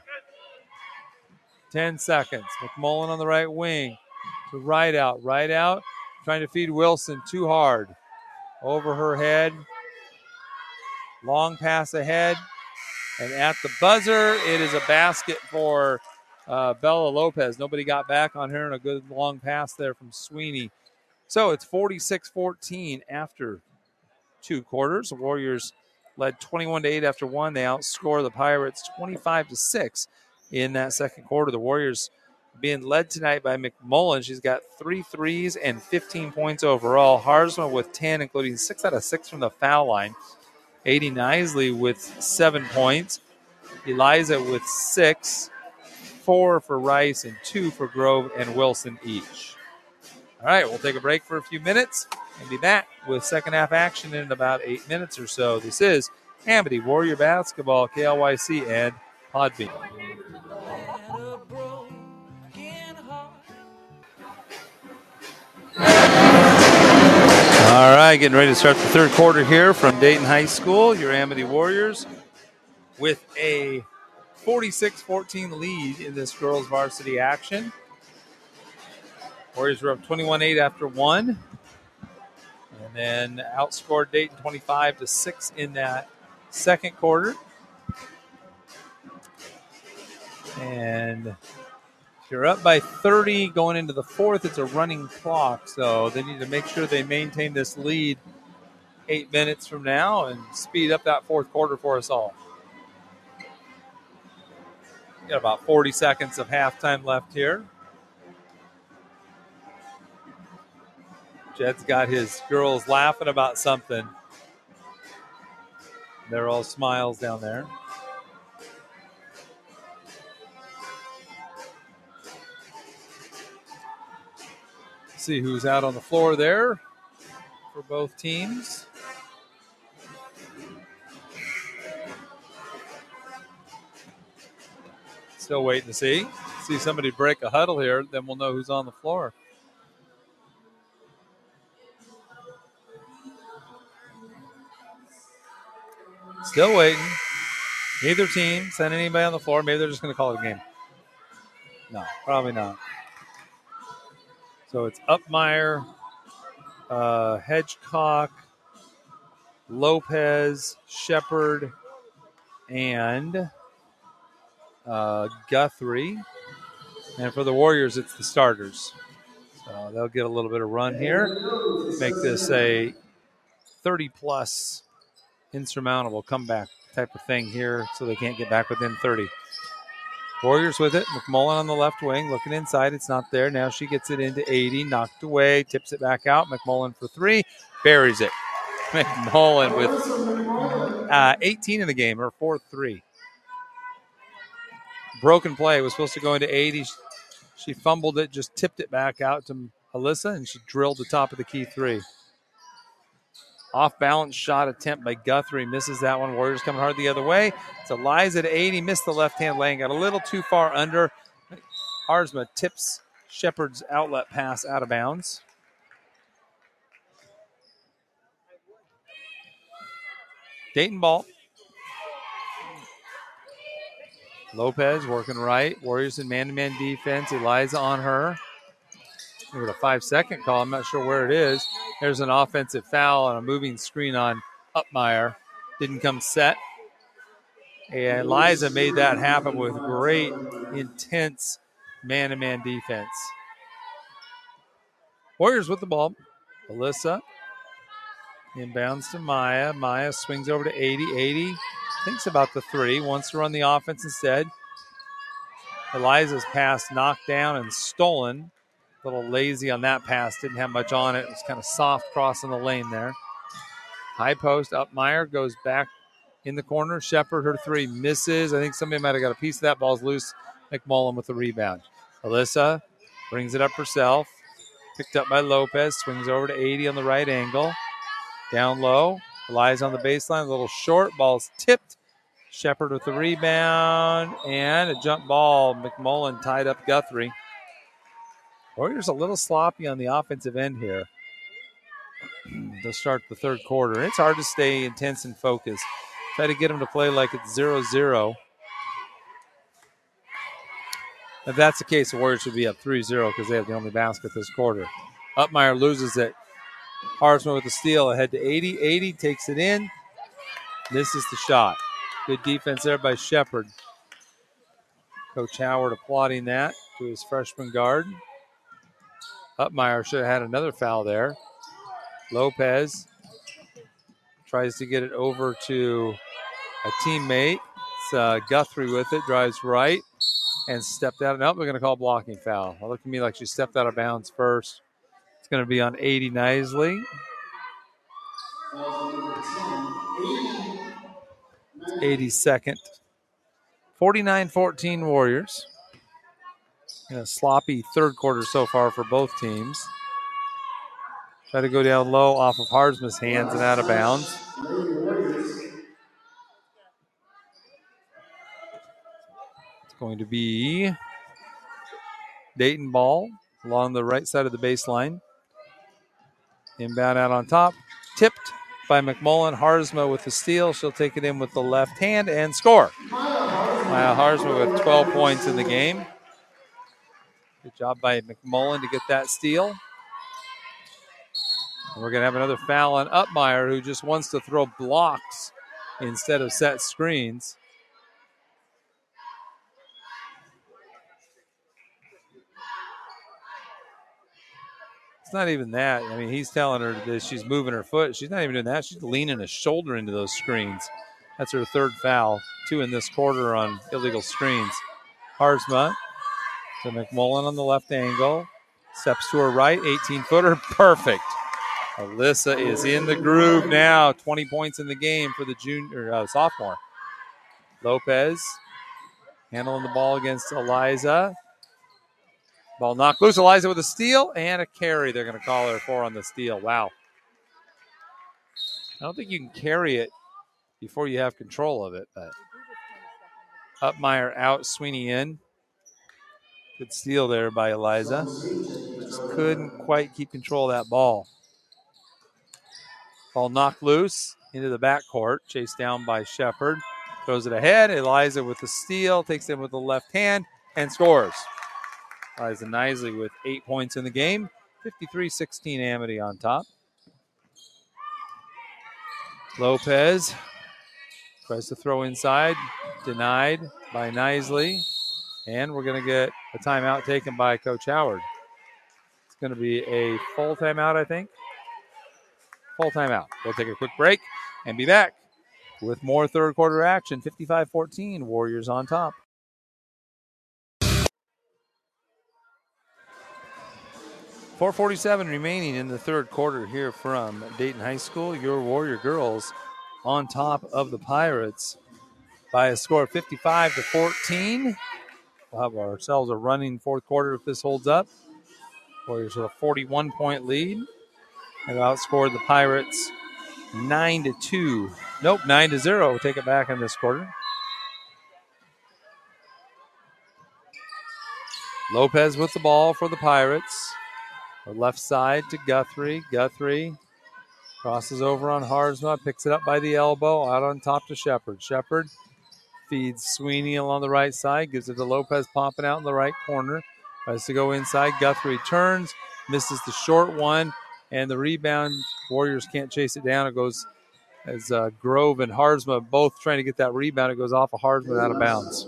10 seconds. McMullen on the right wing. To Rideout. Rideout trying to feed Wilson too hard. Over her head. Long pass ahead. And at the buzzer, it is a basket for Bella Lopez. Nobody got back on her, and a good long pass there from Sweeney. So it's 46-14 after two quarters. The Warriors led 21-8 after one. They outscore the Pirates 25-6 in that second quarter. The Warriors being led tonight by McMullen. She's got 3 threes and 15 points overall. Harzma with 10, including 6 out of 6 from the foul line. Adie Nisley with 7 points. Eliza with 6. 4 for Rice and 2 for Grove and Wilson each. All right, we'll take a break for a few minutes and be back with second half action in about 8 minutes or so. This is Amity Warrior Basketball, KLYC, and Podbean. All right, getting ready to start the third quarter here from Dayton High School. Your Amity Warriors with a 46-14 lead in this girls varsity action. Warriors were up 21-8 after one. And then outscored Dayton 25-6 in that second quarter. And if you're up by 30 going into the fourth, it's a running clock. So they need to make sure they maintain this lead 8 minutes from now and speed up that fourth quarter for us all. Got about 40 seconds of halftime left here. Jed's got his girls laughing about something. They're all smiles down there. See who's out on the floor there for both teams. Still waiting to see. See somebody break a huddle here, then we'll know who's on the floor. Still waiting. Neither team sent anybody on the floor. Maybe they're just going to call it a game. No, probably not. So it's Upmeyer, Hedgecock, Lopez, Shepard, and Guthrie. And for the Warriors, it's the starters. So they'll get a little bit of run here. Make this a 30-plus insurmountable comeback type of thing here so they can't get back within 30. Warriors with it. McMullen on the left wing, looking inside. It's not there. Now she gets it into 80, knocked away, tips it back out. McMullen for three, buries it. McMullen with 18 in the game, her 4th-3. Broken play, was supposed to go into 80. She fumbled it, just tipped it back out to Alyssa, and she drilled the top of the key 3. Off-balance shot attempt by Guthrie. Misses that one. Warriors coming hard the other way. It's Eliza at 80. Missed the left-hand lane. Got a little too far under. Harzma tips Shepard's outlet pass out of bounds. Dayton ball. Lopez working right. Warriors in man-to-man defense. Eliza on her. With a 5-second call. I'm not sure where it is. There's an offensive foul on a moving screen on Upmeyer. Didn't come set. And Eliza made that happen with great, intense man-to-man defense. Warriors with the ball. Alyssa inbounds to Maya. Maya swings over to 80. 80 thinks about the 3. Wants to run the offense instead. Eliza's pass knocked down and stolen. A little lazy on that pass. Didn't have much on it. It was kind of soft crossing the lane there. High post. Upmeyer goes back in the corner. Shepard, her 3 misses. I think somebody might have got a piece of that. Ball's loose. McMullen with the rebound. Alyssa brings it up herself. Picked up by Lopez. Swings over to 80 on the right angle. Down low. Eliza on the baseline. A little short. Ball's tipped. Shepard with the rebound. And a jump ball. McMullen tied up Guthrie. Warriors a little sloppy on the offensive end here to start the third quarter. It's hard to stay intense and focused. Try to get them to play like it's 0-0. If that's the case, the Warriors should be up 3-0 because they have the only basket this quarter. Upmeyer loses it. Harzma with the steal ahead to 80. 80 takes it in. Misses the shot. Good defense there by Shepard. Coach Howard applauding that to his freshman guard. Upmeyer should have had another foul there. Lopez tries to get it over to a teammate. It's Guthrie with it. Drives right and stepped out. Nope, they're going to call blocking foul. It looked to me like she stepped out of bounds first. It's going to be on 80 Nisley. 82nd. 49-14 Warriors. In a sloppy third quarter so far for both teams. Try to go down low off of Harzma's hands and out of bounds. It's going to be Dayton ball along the right side of the baseline. Inbound out on top. Tipped by McMullen. Harzma with the steal. She'll take it in with the left hand and score. Maya Harzma with 12 points in the game. Good job by McMullen to get that steal. And we're going to have another foul on Upmeyer, who just wants to throw blocks instead of set screens. It's not even that. I mean, he's telling her that she's moving her foot. She's not even doing that. She's leaning a shoulder into those screens. That's her 3rd foul. 2 in this quarter on illegal screens. Harzma to McMullen on the left angle. Steps to her right. 18-footer. Perfect. Alyssa is in the groove now. 20 points in the game for the sophomore. Lopez handling the ball against Eliza. Ball knocked loose. Eliza with a steal and a carry. They're going to call her for on the steal. Wow. I don't think you can carry it before you have control of it, but Upmeyer out, Sweeney in. Good steal there by Eliza. Just couldn't quite keep control of that ball. Ball knocked loose into the backcourt. Chased down by Shepard. Throws it ahead. Eliza with the steal. Takes it with the left hand and scores. Eliza Knisely with 8 points in the game. 53-16 Amity on top. Lopez tries to throw inside. Denied by Knisely. And we're going to get a timeout taken by Coach Howard. It's going to be a full timeout, I think. Full timeout. We'll take a quick break and be back with more third quarter action. 55-14, Warriors on top. .447 remaining in the third quarter here from Dayton High School. Your Warrior girls on top of the Pirates by a score of 55-14. We'll have ourselves a running fourth quarter if this holds up. Warriors with a 41-point lead. They've outscored the Pirates 9-2. Nope, 9-0. We'll take it back in this quarter. Lopez with the ball for the Pirates. The left side to Guthrie. Guthrie crosses over on Harzma, picks it up by the elbow, out on top to Shepard. Shepard feeds Sweeney along the right side, gives it to Lopez, popping out in the right corner. Tries to go inside. Guthrie turns, misses the short one, and the rebound. Warriors can't chase it down. It goes as Grove and Harzma both trying to get that rebound. It goes off of Harzma out of bounds.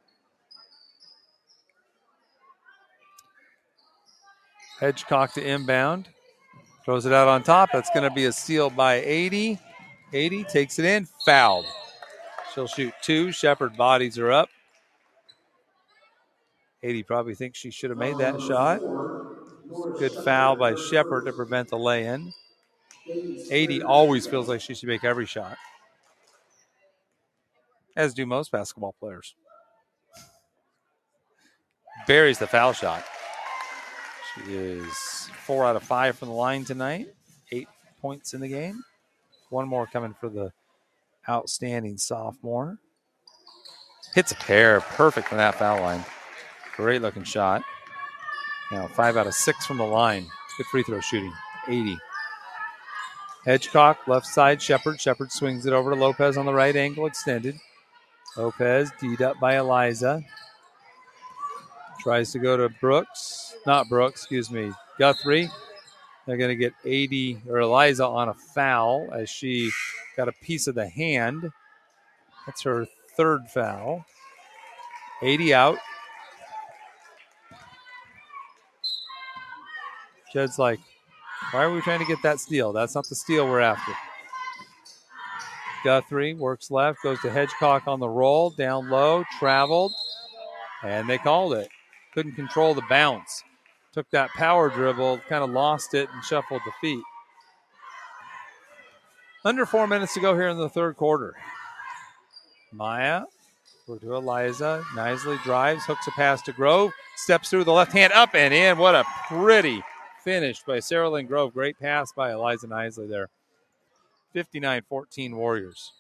Hedgecock to inbound. Throws it out on top. That's going to be a steal by 80. 80 takes it in. Fouled. She'll shoot two. Shepard bodies her up. 80 probably thinks she should have made that shot. Good foul by Shepard to prevent the lay-in. 80 always feels like she should make every shot, as do most basketball players. Buries the foul shot. She is 4 out of 5 from the line tonight. 8 points in the game. One more coming for the outstanding sophomore. Hits a pair. Perfect from that foul line. Great looking shot. Now 5 out of 6 from the line. Good free throw shooting. 80. Hedgecock, left side, Shepard. Shepard swings it over to Lopez on the right angle, extended. Lopez, D'd up by Eliza. Tries to go to Guthrie. They're going to get 80, or Eliza on a foul as she got a piece of the hand. That's her third foul. 80 out. Jed's like, why are we trying to get that steal? That's not the steal we're after. Guthrie works left, goes to Hedgecock on the roll, down low, traveled, and they called it. Couldn't control the bounce. Took that power dribble, kind of lost it, and shuffled the feet. Under 4 minutes to go here in the third quarter. Maya, over to Eliza. Knisely drives, hooks a pass to Grove, steps through the left hand, up and in. What a pretty finish by Sarah Lynn Grove. Great pass by Eliza Knisely there. 59-14 Warriors.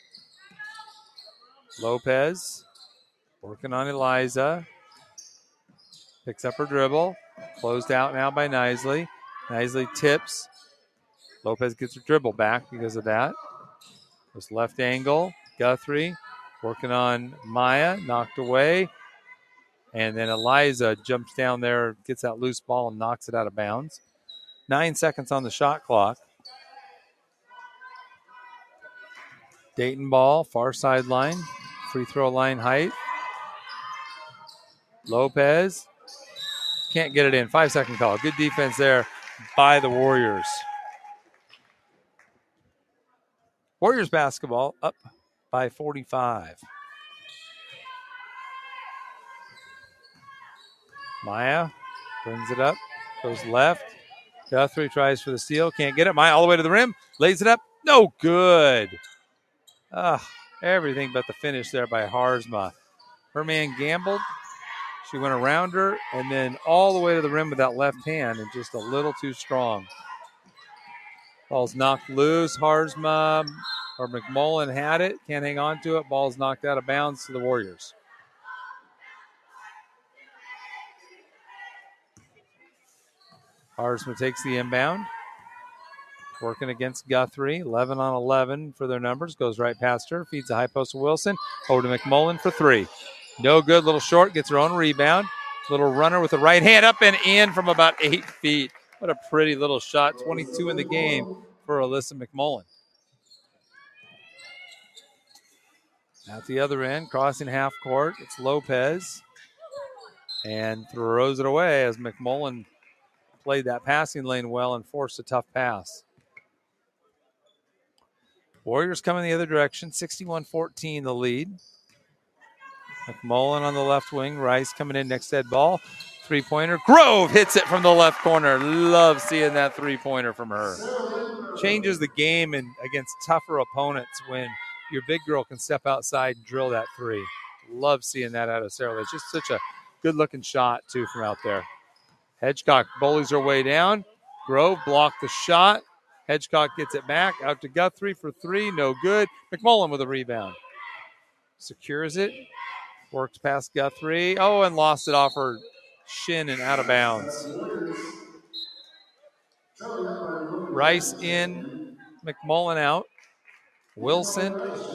Lopez working on Eliza. Picks up her dribble. Closed out now by Knisely. Knisely tips. Lopez gets her dribble back because of that. This left angle. Guthrie working on Maya. Knocked away. And then Eliza jumps down there, gets that loose ball, and knocks it out of bounds. 9 seconds on the shot clock. Dayton ball, far sideline. Free throw line height. Lopez can't get it in. 5-second call. Good defense there by the Warriors. Warriors basketball up by 45. Maya brings it up, goes left. Guthrie tries for the steal, can't get it. Maya all the way to the rim, lays it up. No good. Everything but the finish there by Harzma. Her man gambled. She went around her and then all the way to the rim with that left hand and just a little too strong. Ball's knocked loose. Harzma or McMullen had it. Can't hang on to it. Ball's knocked out of bounds to the Warriors. Harzma takes the inbound. Working against Guthrie. 11 on 11 for their numbers. Goes right past her. Feeds the high post to Wilson. Over to McMullen for three. No good. Little short. Gets her own rebound. Little runner with the right hand up and in from about 8 feet. What a pretty little shot. 22 in the game for Alyssa McMullen. At the other end, crossing half court, it's Lopez. And throws it away as McMullen played that passing lane well and forced a tough pass. Warriors coming the other direction, 61-14 the lead. McMullen on the left wing, Rice coming in next head ball. Three-pointer, Grove hits it from the left corner. Love seeing that three-pointer from her. Changes the game and against tougher opponents when your big girl can step outside and drill that three. Love seeing that out of Sarah Lee. It's just such a good-looking shot, too, from out there. Hedgecock bullies her way down. Grove blocked the shot. Hedgecock gets it back. Out to Guthrie for three. No good. McMullen with a rebound. Secures it. Works past Guthrie. Oh, and lost it off her shin and out of bounds. Rice in. McMullen out. Wilson.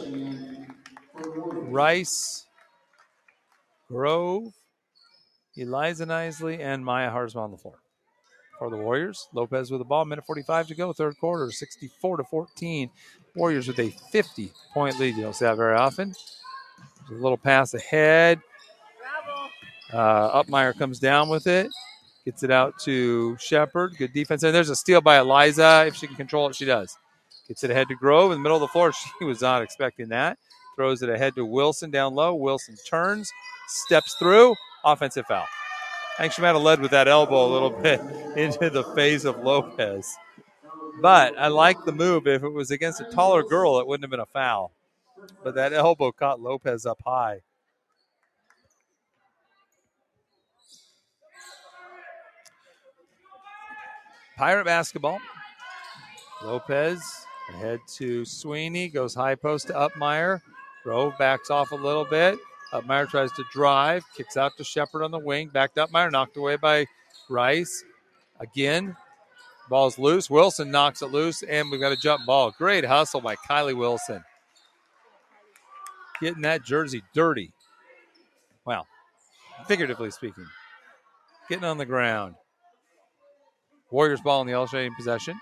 Rice. Grove. Eliza Nisley and Maya Harzma on the floor. For the Warriors, Lopez with the ball, minute 45 to go, third quarter, 64-14. Warriors with a 50-point lead. You don't see that very often. There's a little pass ahead. Upmeyer comes down with it, gets it out to Shepard. Good defense. And there's a steal by Eliza. If she can control it, she does. Gets it ahead to Grove in the middle of the floor. She was not expecting that. Throws it ahead to Wilson down low. Wilson turns, steps through, offensive foul. I think she might have led with that elbow a little bit into the face of Lopez. But I like the move. If it was against a taller girl, it wouldn't have been a foul. But that elbow caught Lopez up high. Pirate basketball. Lopez ahead to Sweeney. Goes high post to Upmeyer. Grove backs off a little bit. Upmeyer tries to drive, kicks out to Shepard on the wing. Backed Upmeyer, knocked away by Rice. Again, ball's loose. Wilson knocks it loose, and we've got a jump ball. Great hustle by Kylie Wilson. Getting that jersey dirty. Well, figuratively speaking. Getting on the ground. Warriors ball in the alternating possession.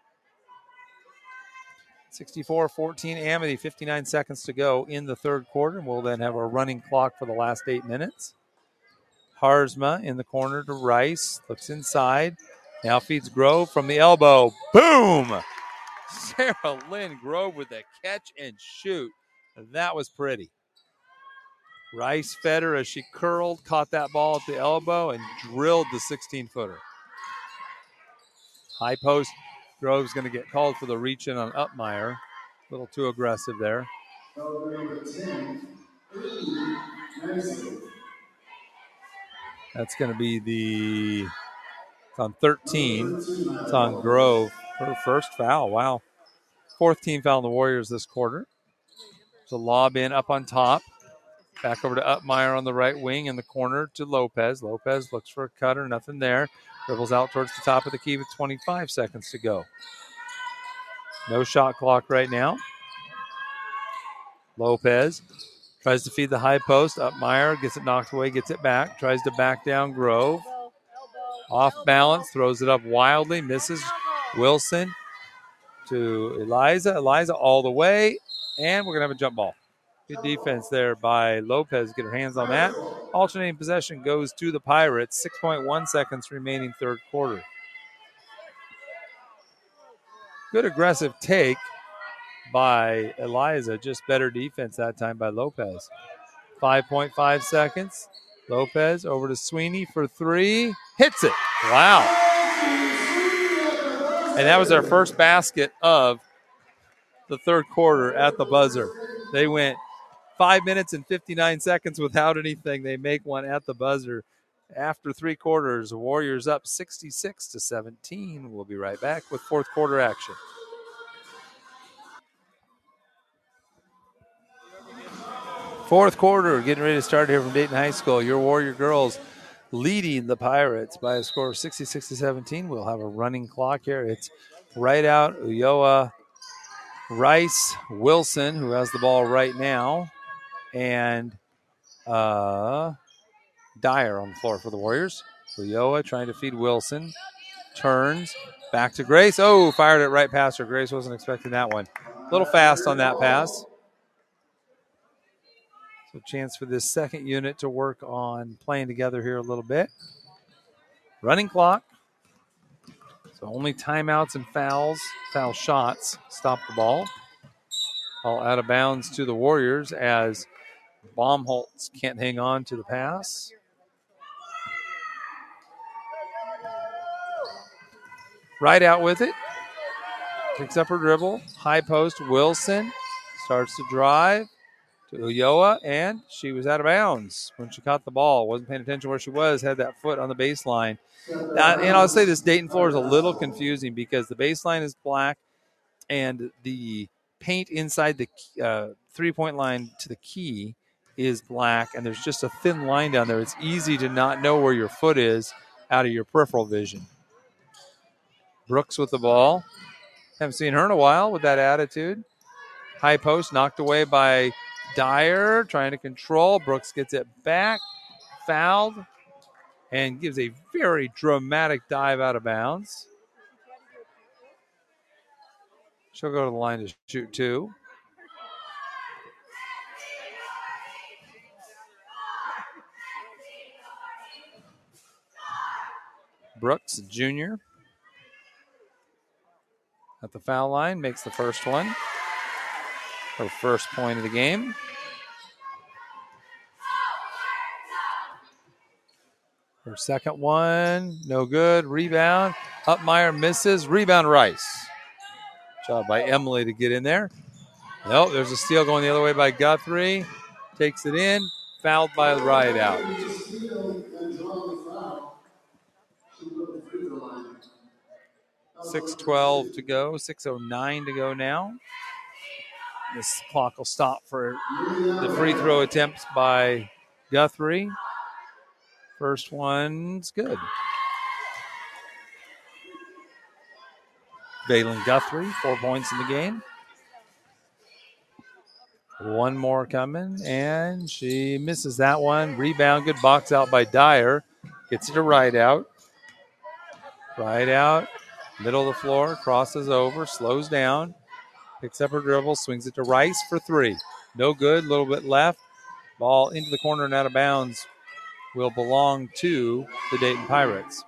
64-14 Amity, 59 seconds to go in the third quarter. We'll then have a running clock for the last 8 minutes. Harzma in the corner to Rice. Looks inside. Now feeds Grove from the elbow. Boom! Sarah Lynn Grove with the catch and shoot. That was pretty. Rice fed her as she curled, caught that ball at the elbow, and drilled the 16-footer. High post. Grove's going to get called for the reach in on Upmeyer. A little too aggressive there. That's going to be it's on 13. It's on Grove. Her first foul. Wow. Fourth team foul on the Warriors this quarter. There's a lob in up on top. Back over to Upmeyer on the right wing in the corner to Lopez. Lopez looks for a cutter. Nothing there. Dribbles out towards the top of the key with 25 seconds to go. No shot clock right now. Lopez tries to feed the high post. Upmeyer gets it knocked away, gets it back. Tries to back down Grove. Off balance, throws it up wildly, misses. Wilson to Eliza. Eliza all the way, and we're going to have a jump ball. Good defense there by Lopez. Get her hands on that. Alternating possession goes to the Pirates. 6.1 seconds remaining third quarter. Good aggressive take by Eliza. Just better defense that time by Lopez. 5.5 seconds. Lopez over to Sweeney for three. Hits it. Wow. And that was our first basket of the third quarter at the buzzer. They went 5 minutes and 59 seconds without anything. They make one at the buzzer. After 3 quarters, Warriors up 66-17. We'll be right back with fourth quarter action. Fourth quarter, getting ready to start here from Dayton High School. Your Warrior girls leading the Pirates by a score of 66-17. We'll have a running clock here. It's right out Ulloa, Rice, Wilson, who has the ball right now, and Dyer on the floor for the Warriors. Ulloa trying to feed Wilson. Turns back to Grace. Oh, fired it right past her. Grace wasn't expecting that one. A little fast on that pass. So chance for this second unit to work on playing together here a little bit. Running clock. So only timeouts and foul shots stop the ball. All out of bounds to the Warriors as Baumholtz can't hang on to the pass. Right out with it. Picks up her dribble. High post. Wilson starts to drive to Ulloa, and she was out of bounds when she caught the ball. Wasn't paying attention where she was. Had that foot on the baseline. And I'll say this Dayton floor is a little confusing because the baseline is black and the paint inside the three-point line to the key is black, and there's just a thin line down there. It's easy to not know where your foot is out of your peripheral vision. Brooks with the ball. Haven't seen her in a while with that attitude. High post knocked away by Dyer, trying to control. Brooks gets it back, fouled, and gives a very dramatic dive out of bounds. She'll go to the line to shoot 2. Brooks, junior, at the foul line, makes the first one. Her first point of the game. Her second one, no good. Rebound. Upmeyer misses. Rebound Rice. Job by Emily to get in there. Nope, there's a steal going the other way by Guthrie. Takes it in. Fouled by Rideout. 6:12 to go. 6:09 to go now. This clock will stop for the free throw attempts by Guthrie. First one's good. Valen Guthrie, 4 points in the game. One more coming, and she misses that one. Rebound, good box out by Dyer. Gets it to Rideout. Rideout, middle of the floor, crosses over, slows down, picks up her dribble, swings it to Rice for 3. No good, a little bit left. Ball into the corner and out of bounds will belong to the Dayton Pirates.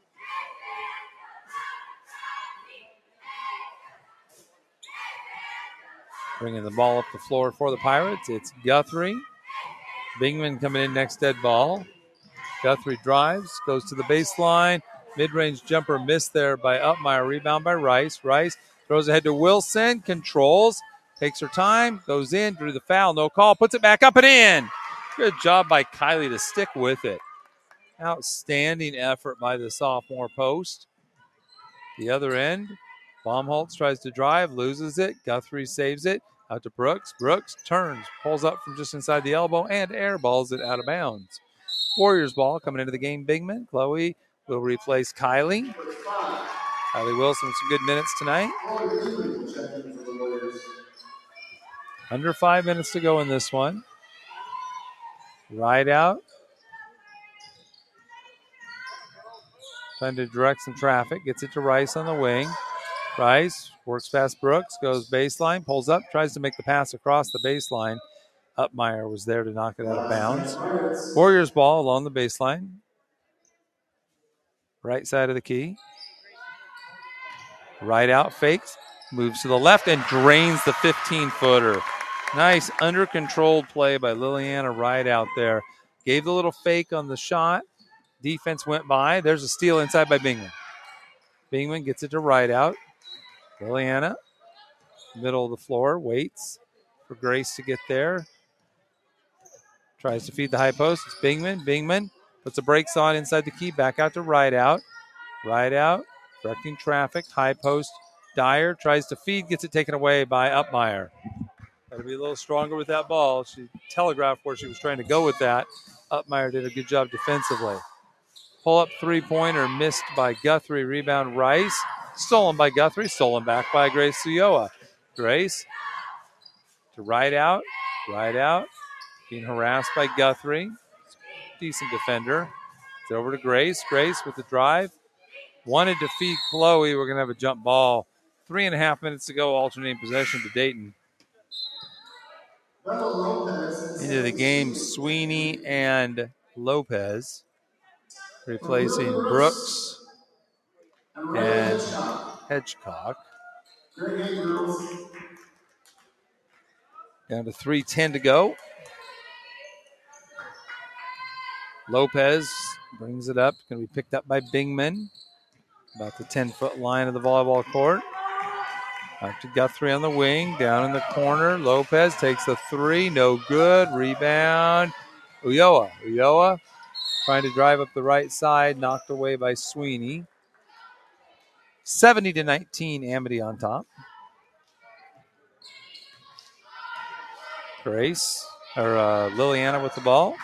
Bringing the ball up the floor for the Pirates, it's Guthrie. Bingman coming in next dead ball. Guthrie drives, goes to the baseline. Mid-range jumper missed there by Upmeyer. Rebound by Rice. Rice throws ahead to Wilson, controls, takes her time, goes in, drew the foul, no call, puts it back up and in. Good job by Kylie to stick with it. Outstanding effort by the sophomore post. The other end, Baumholtz tries to drive, loses it. Guthrie saves it. Out to Brooks. Brooks turns, pulls up from just inside the elbow, and airballs it out of bounds. Warriors ball coming into the game. Bingman. Chloe will replace Kylie. Kylie Wilson with some good minutes tonight. Under 5 minutes to go in this one. Rideout. Trying to direct some traffic. Gets it to Rice on the wing. Rice works past Brooks, goes baseline, pulls up, tries to make the pass across the baseline. Upmeyer was there to knock it out of bounds. Warriors ball along the baseline. Right side of the key. Rideout fakes, moves to the left, and drains the 15-footer. Nice under-controlled play by Liliana Rideout there. Gave the little fake on the shot. Defense went by. There's a steal inside by Bingman. Bingman gets it to Rideout. Liliana, middle of the floor, waits for Grace to get there. Tries to feed the high post. It's Bingman. Bingman puts the brakes on inside the key. Back out to Rideout. Rideout, directing traffic. High post. Dyer tries to feed. Gets it taken away by Upmeyer. Got to be a little stronger with that ball. She telegraphed where she was trying to go with that. Upmeyer did a good job defensively. Pull-up three-pointer missed by Guthrie. Rebound Rice. Stolen by Guthrie. Stolen back by Grace Ulloa. Grace to Rideout. Rideout being harassed by Guthrie. Decent defender. It's over to Grace. Grace with the drive. Wanted to feed Chloe. We're going to have a jump ball. 3.5 minutes to go. Alternating possession to Dayton. Into the game, Sweeney and Lopez. Replacing Brooks and Hedgecock. Down to 3:10 to go. Lopez brings it up. Going to be picked up by Bingman. About the 10-foot line of the volleyball court. Back to Guthrie on the wing. Down in the corner. Lopez takes the three. No good. Rebound. Ulloa. Ulloa trying to drive up the right side. Knocked away by Sweeney. 70-19, Amity on top. Grace, or Liliana with the ball.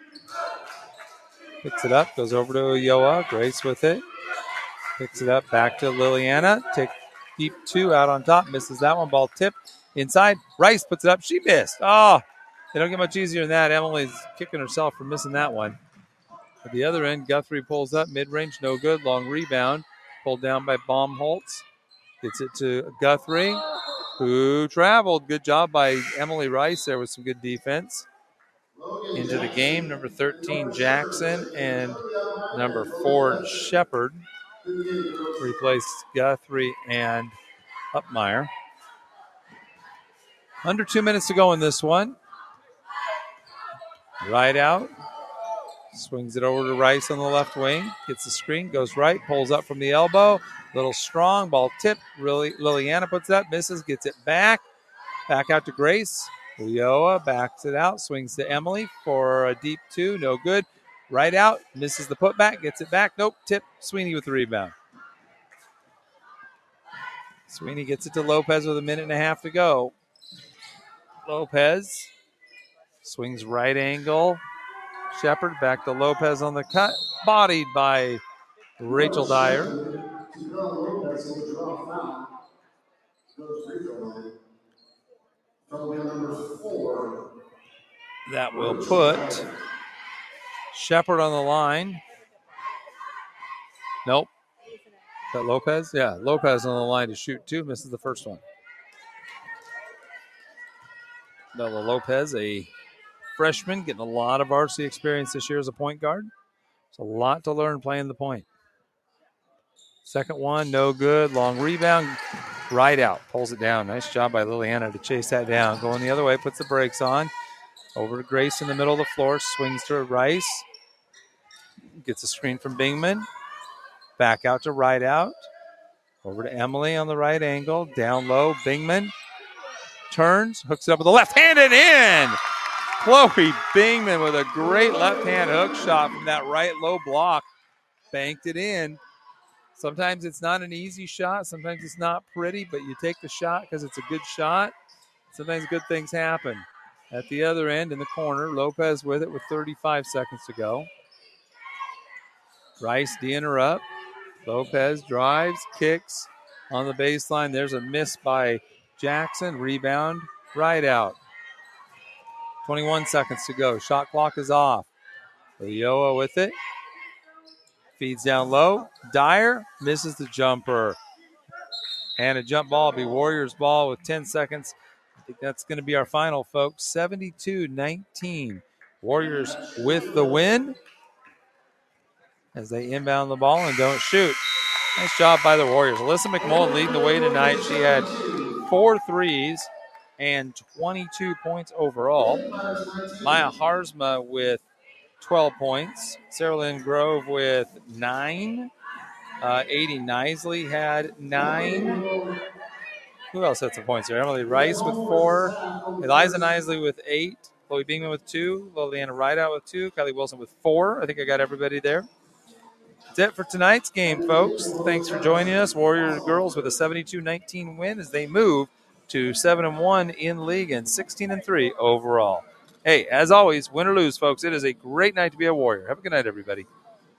Picks it up, goes over to Ulloa. Grace with it. Picks it up, back to Liliana. Take deep two out on top. Misses that one. Ball tipped inside. Rice puts it up. She missed. Oh, they don't get much easier than that. Emily's kicking herself for missing that one. At the other end, Guthrie pulls up. Mid-range, no good. Long rebound. Pulled down by Baumholtz. Gets it to Guthrie, who traveled. Good job by Emily Rice there with some good defense. Into the game, number 13, Jackson, and number 4, Shepard. Replaced Guthrie and Upmeyer. Under 2 minutes to go in this one. Rideout. Swings it over to Rice on the left wing. Gets the screen, goes right, pulls up from the elbow. Little strong, ball tipped. Liliana puts it up, misses, gets it back. Back out to Grace. Ulloa backs it out, swings to Emily for a deep two, no good. Right out, misses the putback, gets it back. Nope, tip. Sweeney with the rebound. Sweeney gets it to Lopez with 1.5 minutes to go. Lopez swings right angle. Shepard back to Lopez on the cut. Bodied by Rachel Dyer. That will put Shepard on the line. Nope. Is that Lopez? Yeah, Lopez on the line to shoot two. Misses the first one. Bella Lopez, a freshman, getting a lot of varsity experience this year as a point guard. It's a lot to learn playing the point. Second one, no good. Long rebound. Right out. Pulls it down. Nice job by Liliana to chase that down. Going the other way, puts the brakes on. Over to Grace in the middle of the floor. Swings to Rice. Gets a screen from Bingman. Back out to Rideout. Over to Emily on the right angle. Down low. Bingman turns. Hooks it up with the left hand and in. Chloe Bingman with a great left hand hook shot from that right low block. Banked it in. Sometimes it's not an easy shot. Sometimes it's not pretty, but you take the shot because it's a good shot. Sometimes good things happen. At the other end in the corner, Lopez with it with 35 seconds to go. Rice D'ing her up. Lopez drives, kicks on the baseline. There's a miss by Jackson. Rebound, right out. 21 seconds to go. Shot clock is off. Ulloa with it. Feeds down low. Dyer misses the jumper. And a jump ball will be Warriors ball with 10 seconds. I think that's going to be our final, folks. 72-19. Warriors with the win as they inbound the ball and don't shoot. Nice job by the Warriors. Alyssa McMullen leading the way tonight. She had 4 threes and 22 points overall. Maya Harzma with 12 points. Sarah Lynn Grove with 9. Adie Nisley had 9. Who else had some points there? Emily Rice with 4. Eliza Nisley with 8. Chloe Beekman with 2. Liliana Rideout with 2. Kylie Wilson with 4. I think I got everybody there. That's it for tonight's game, folks. Thanks for joining us. Warrior girls with a 72-19 win as they move to 7-1 in league and 16-3 overall. Hey, as always, win or lose, folks, it is a great night to be a Warrior. Have a good night, everybody.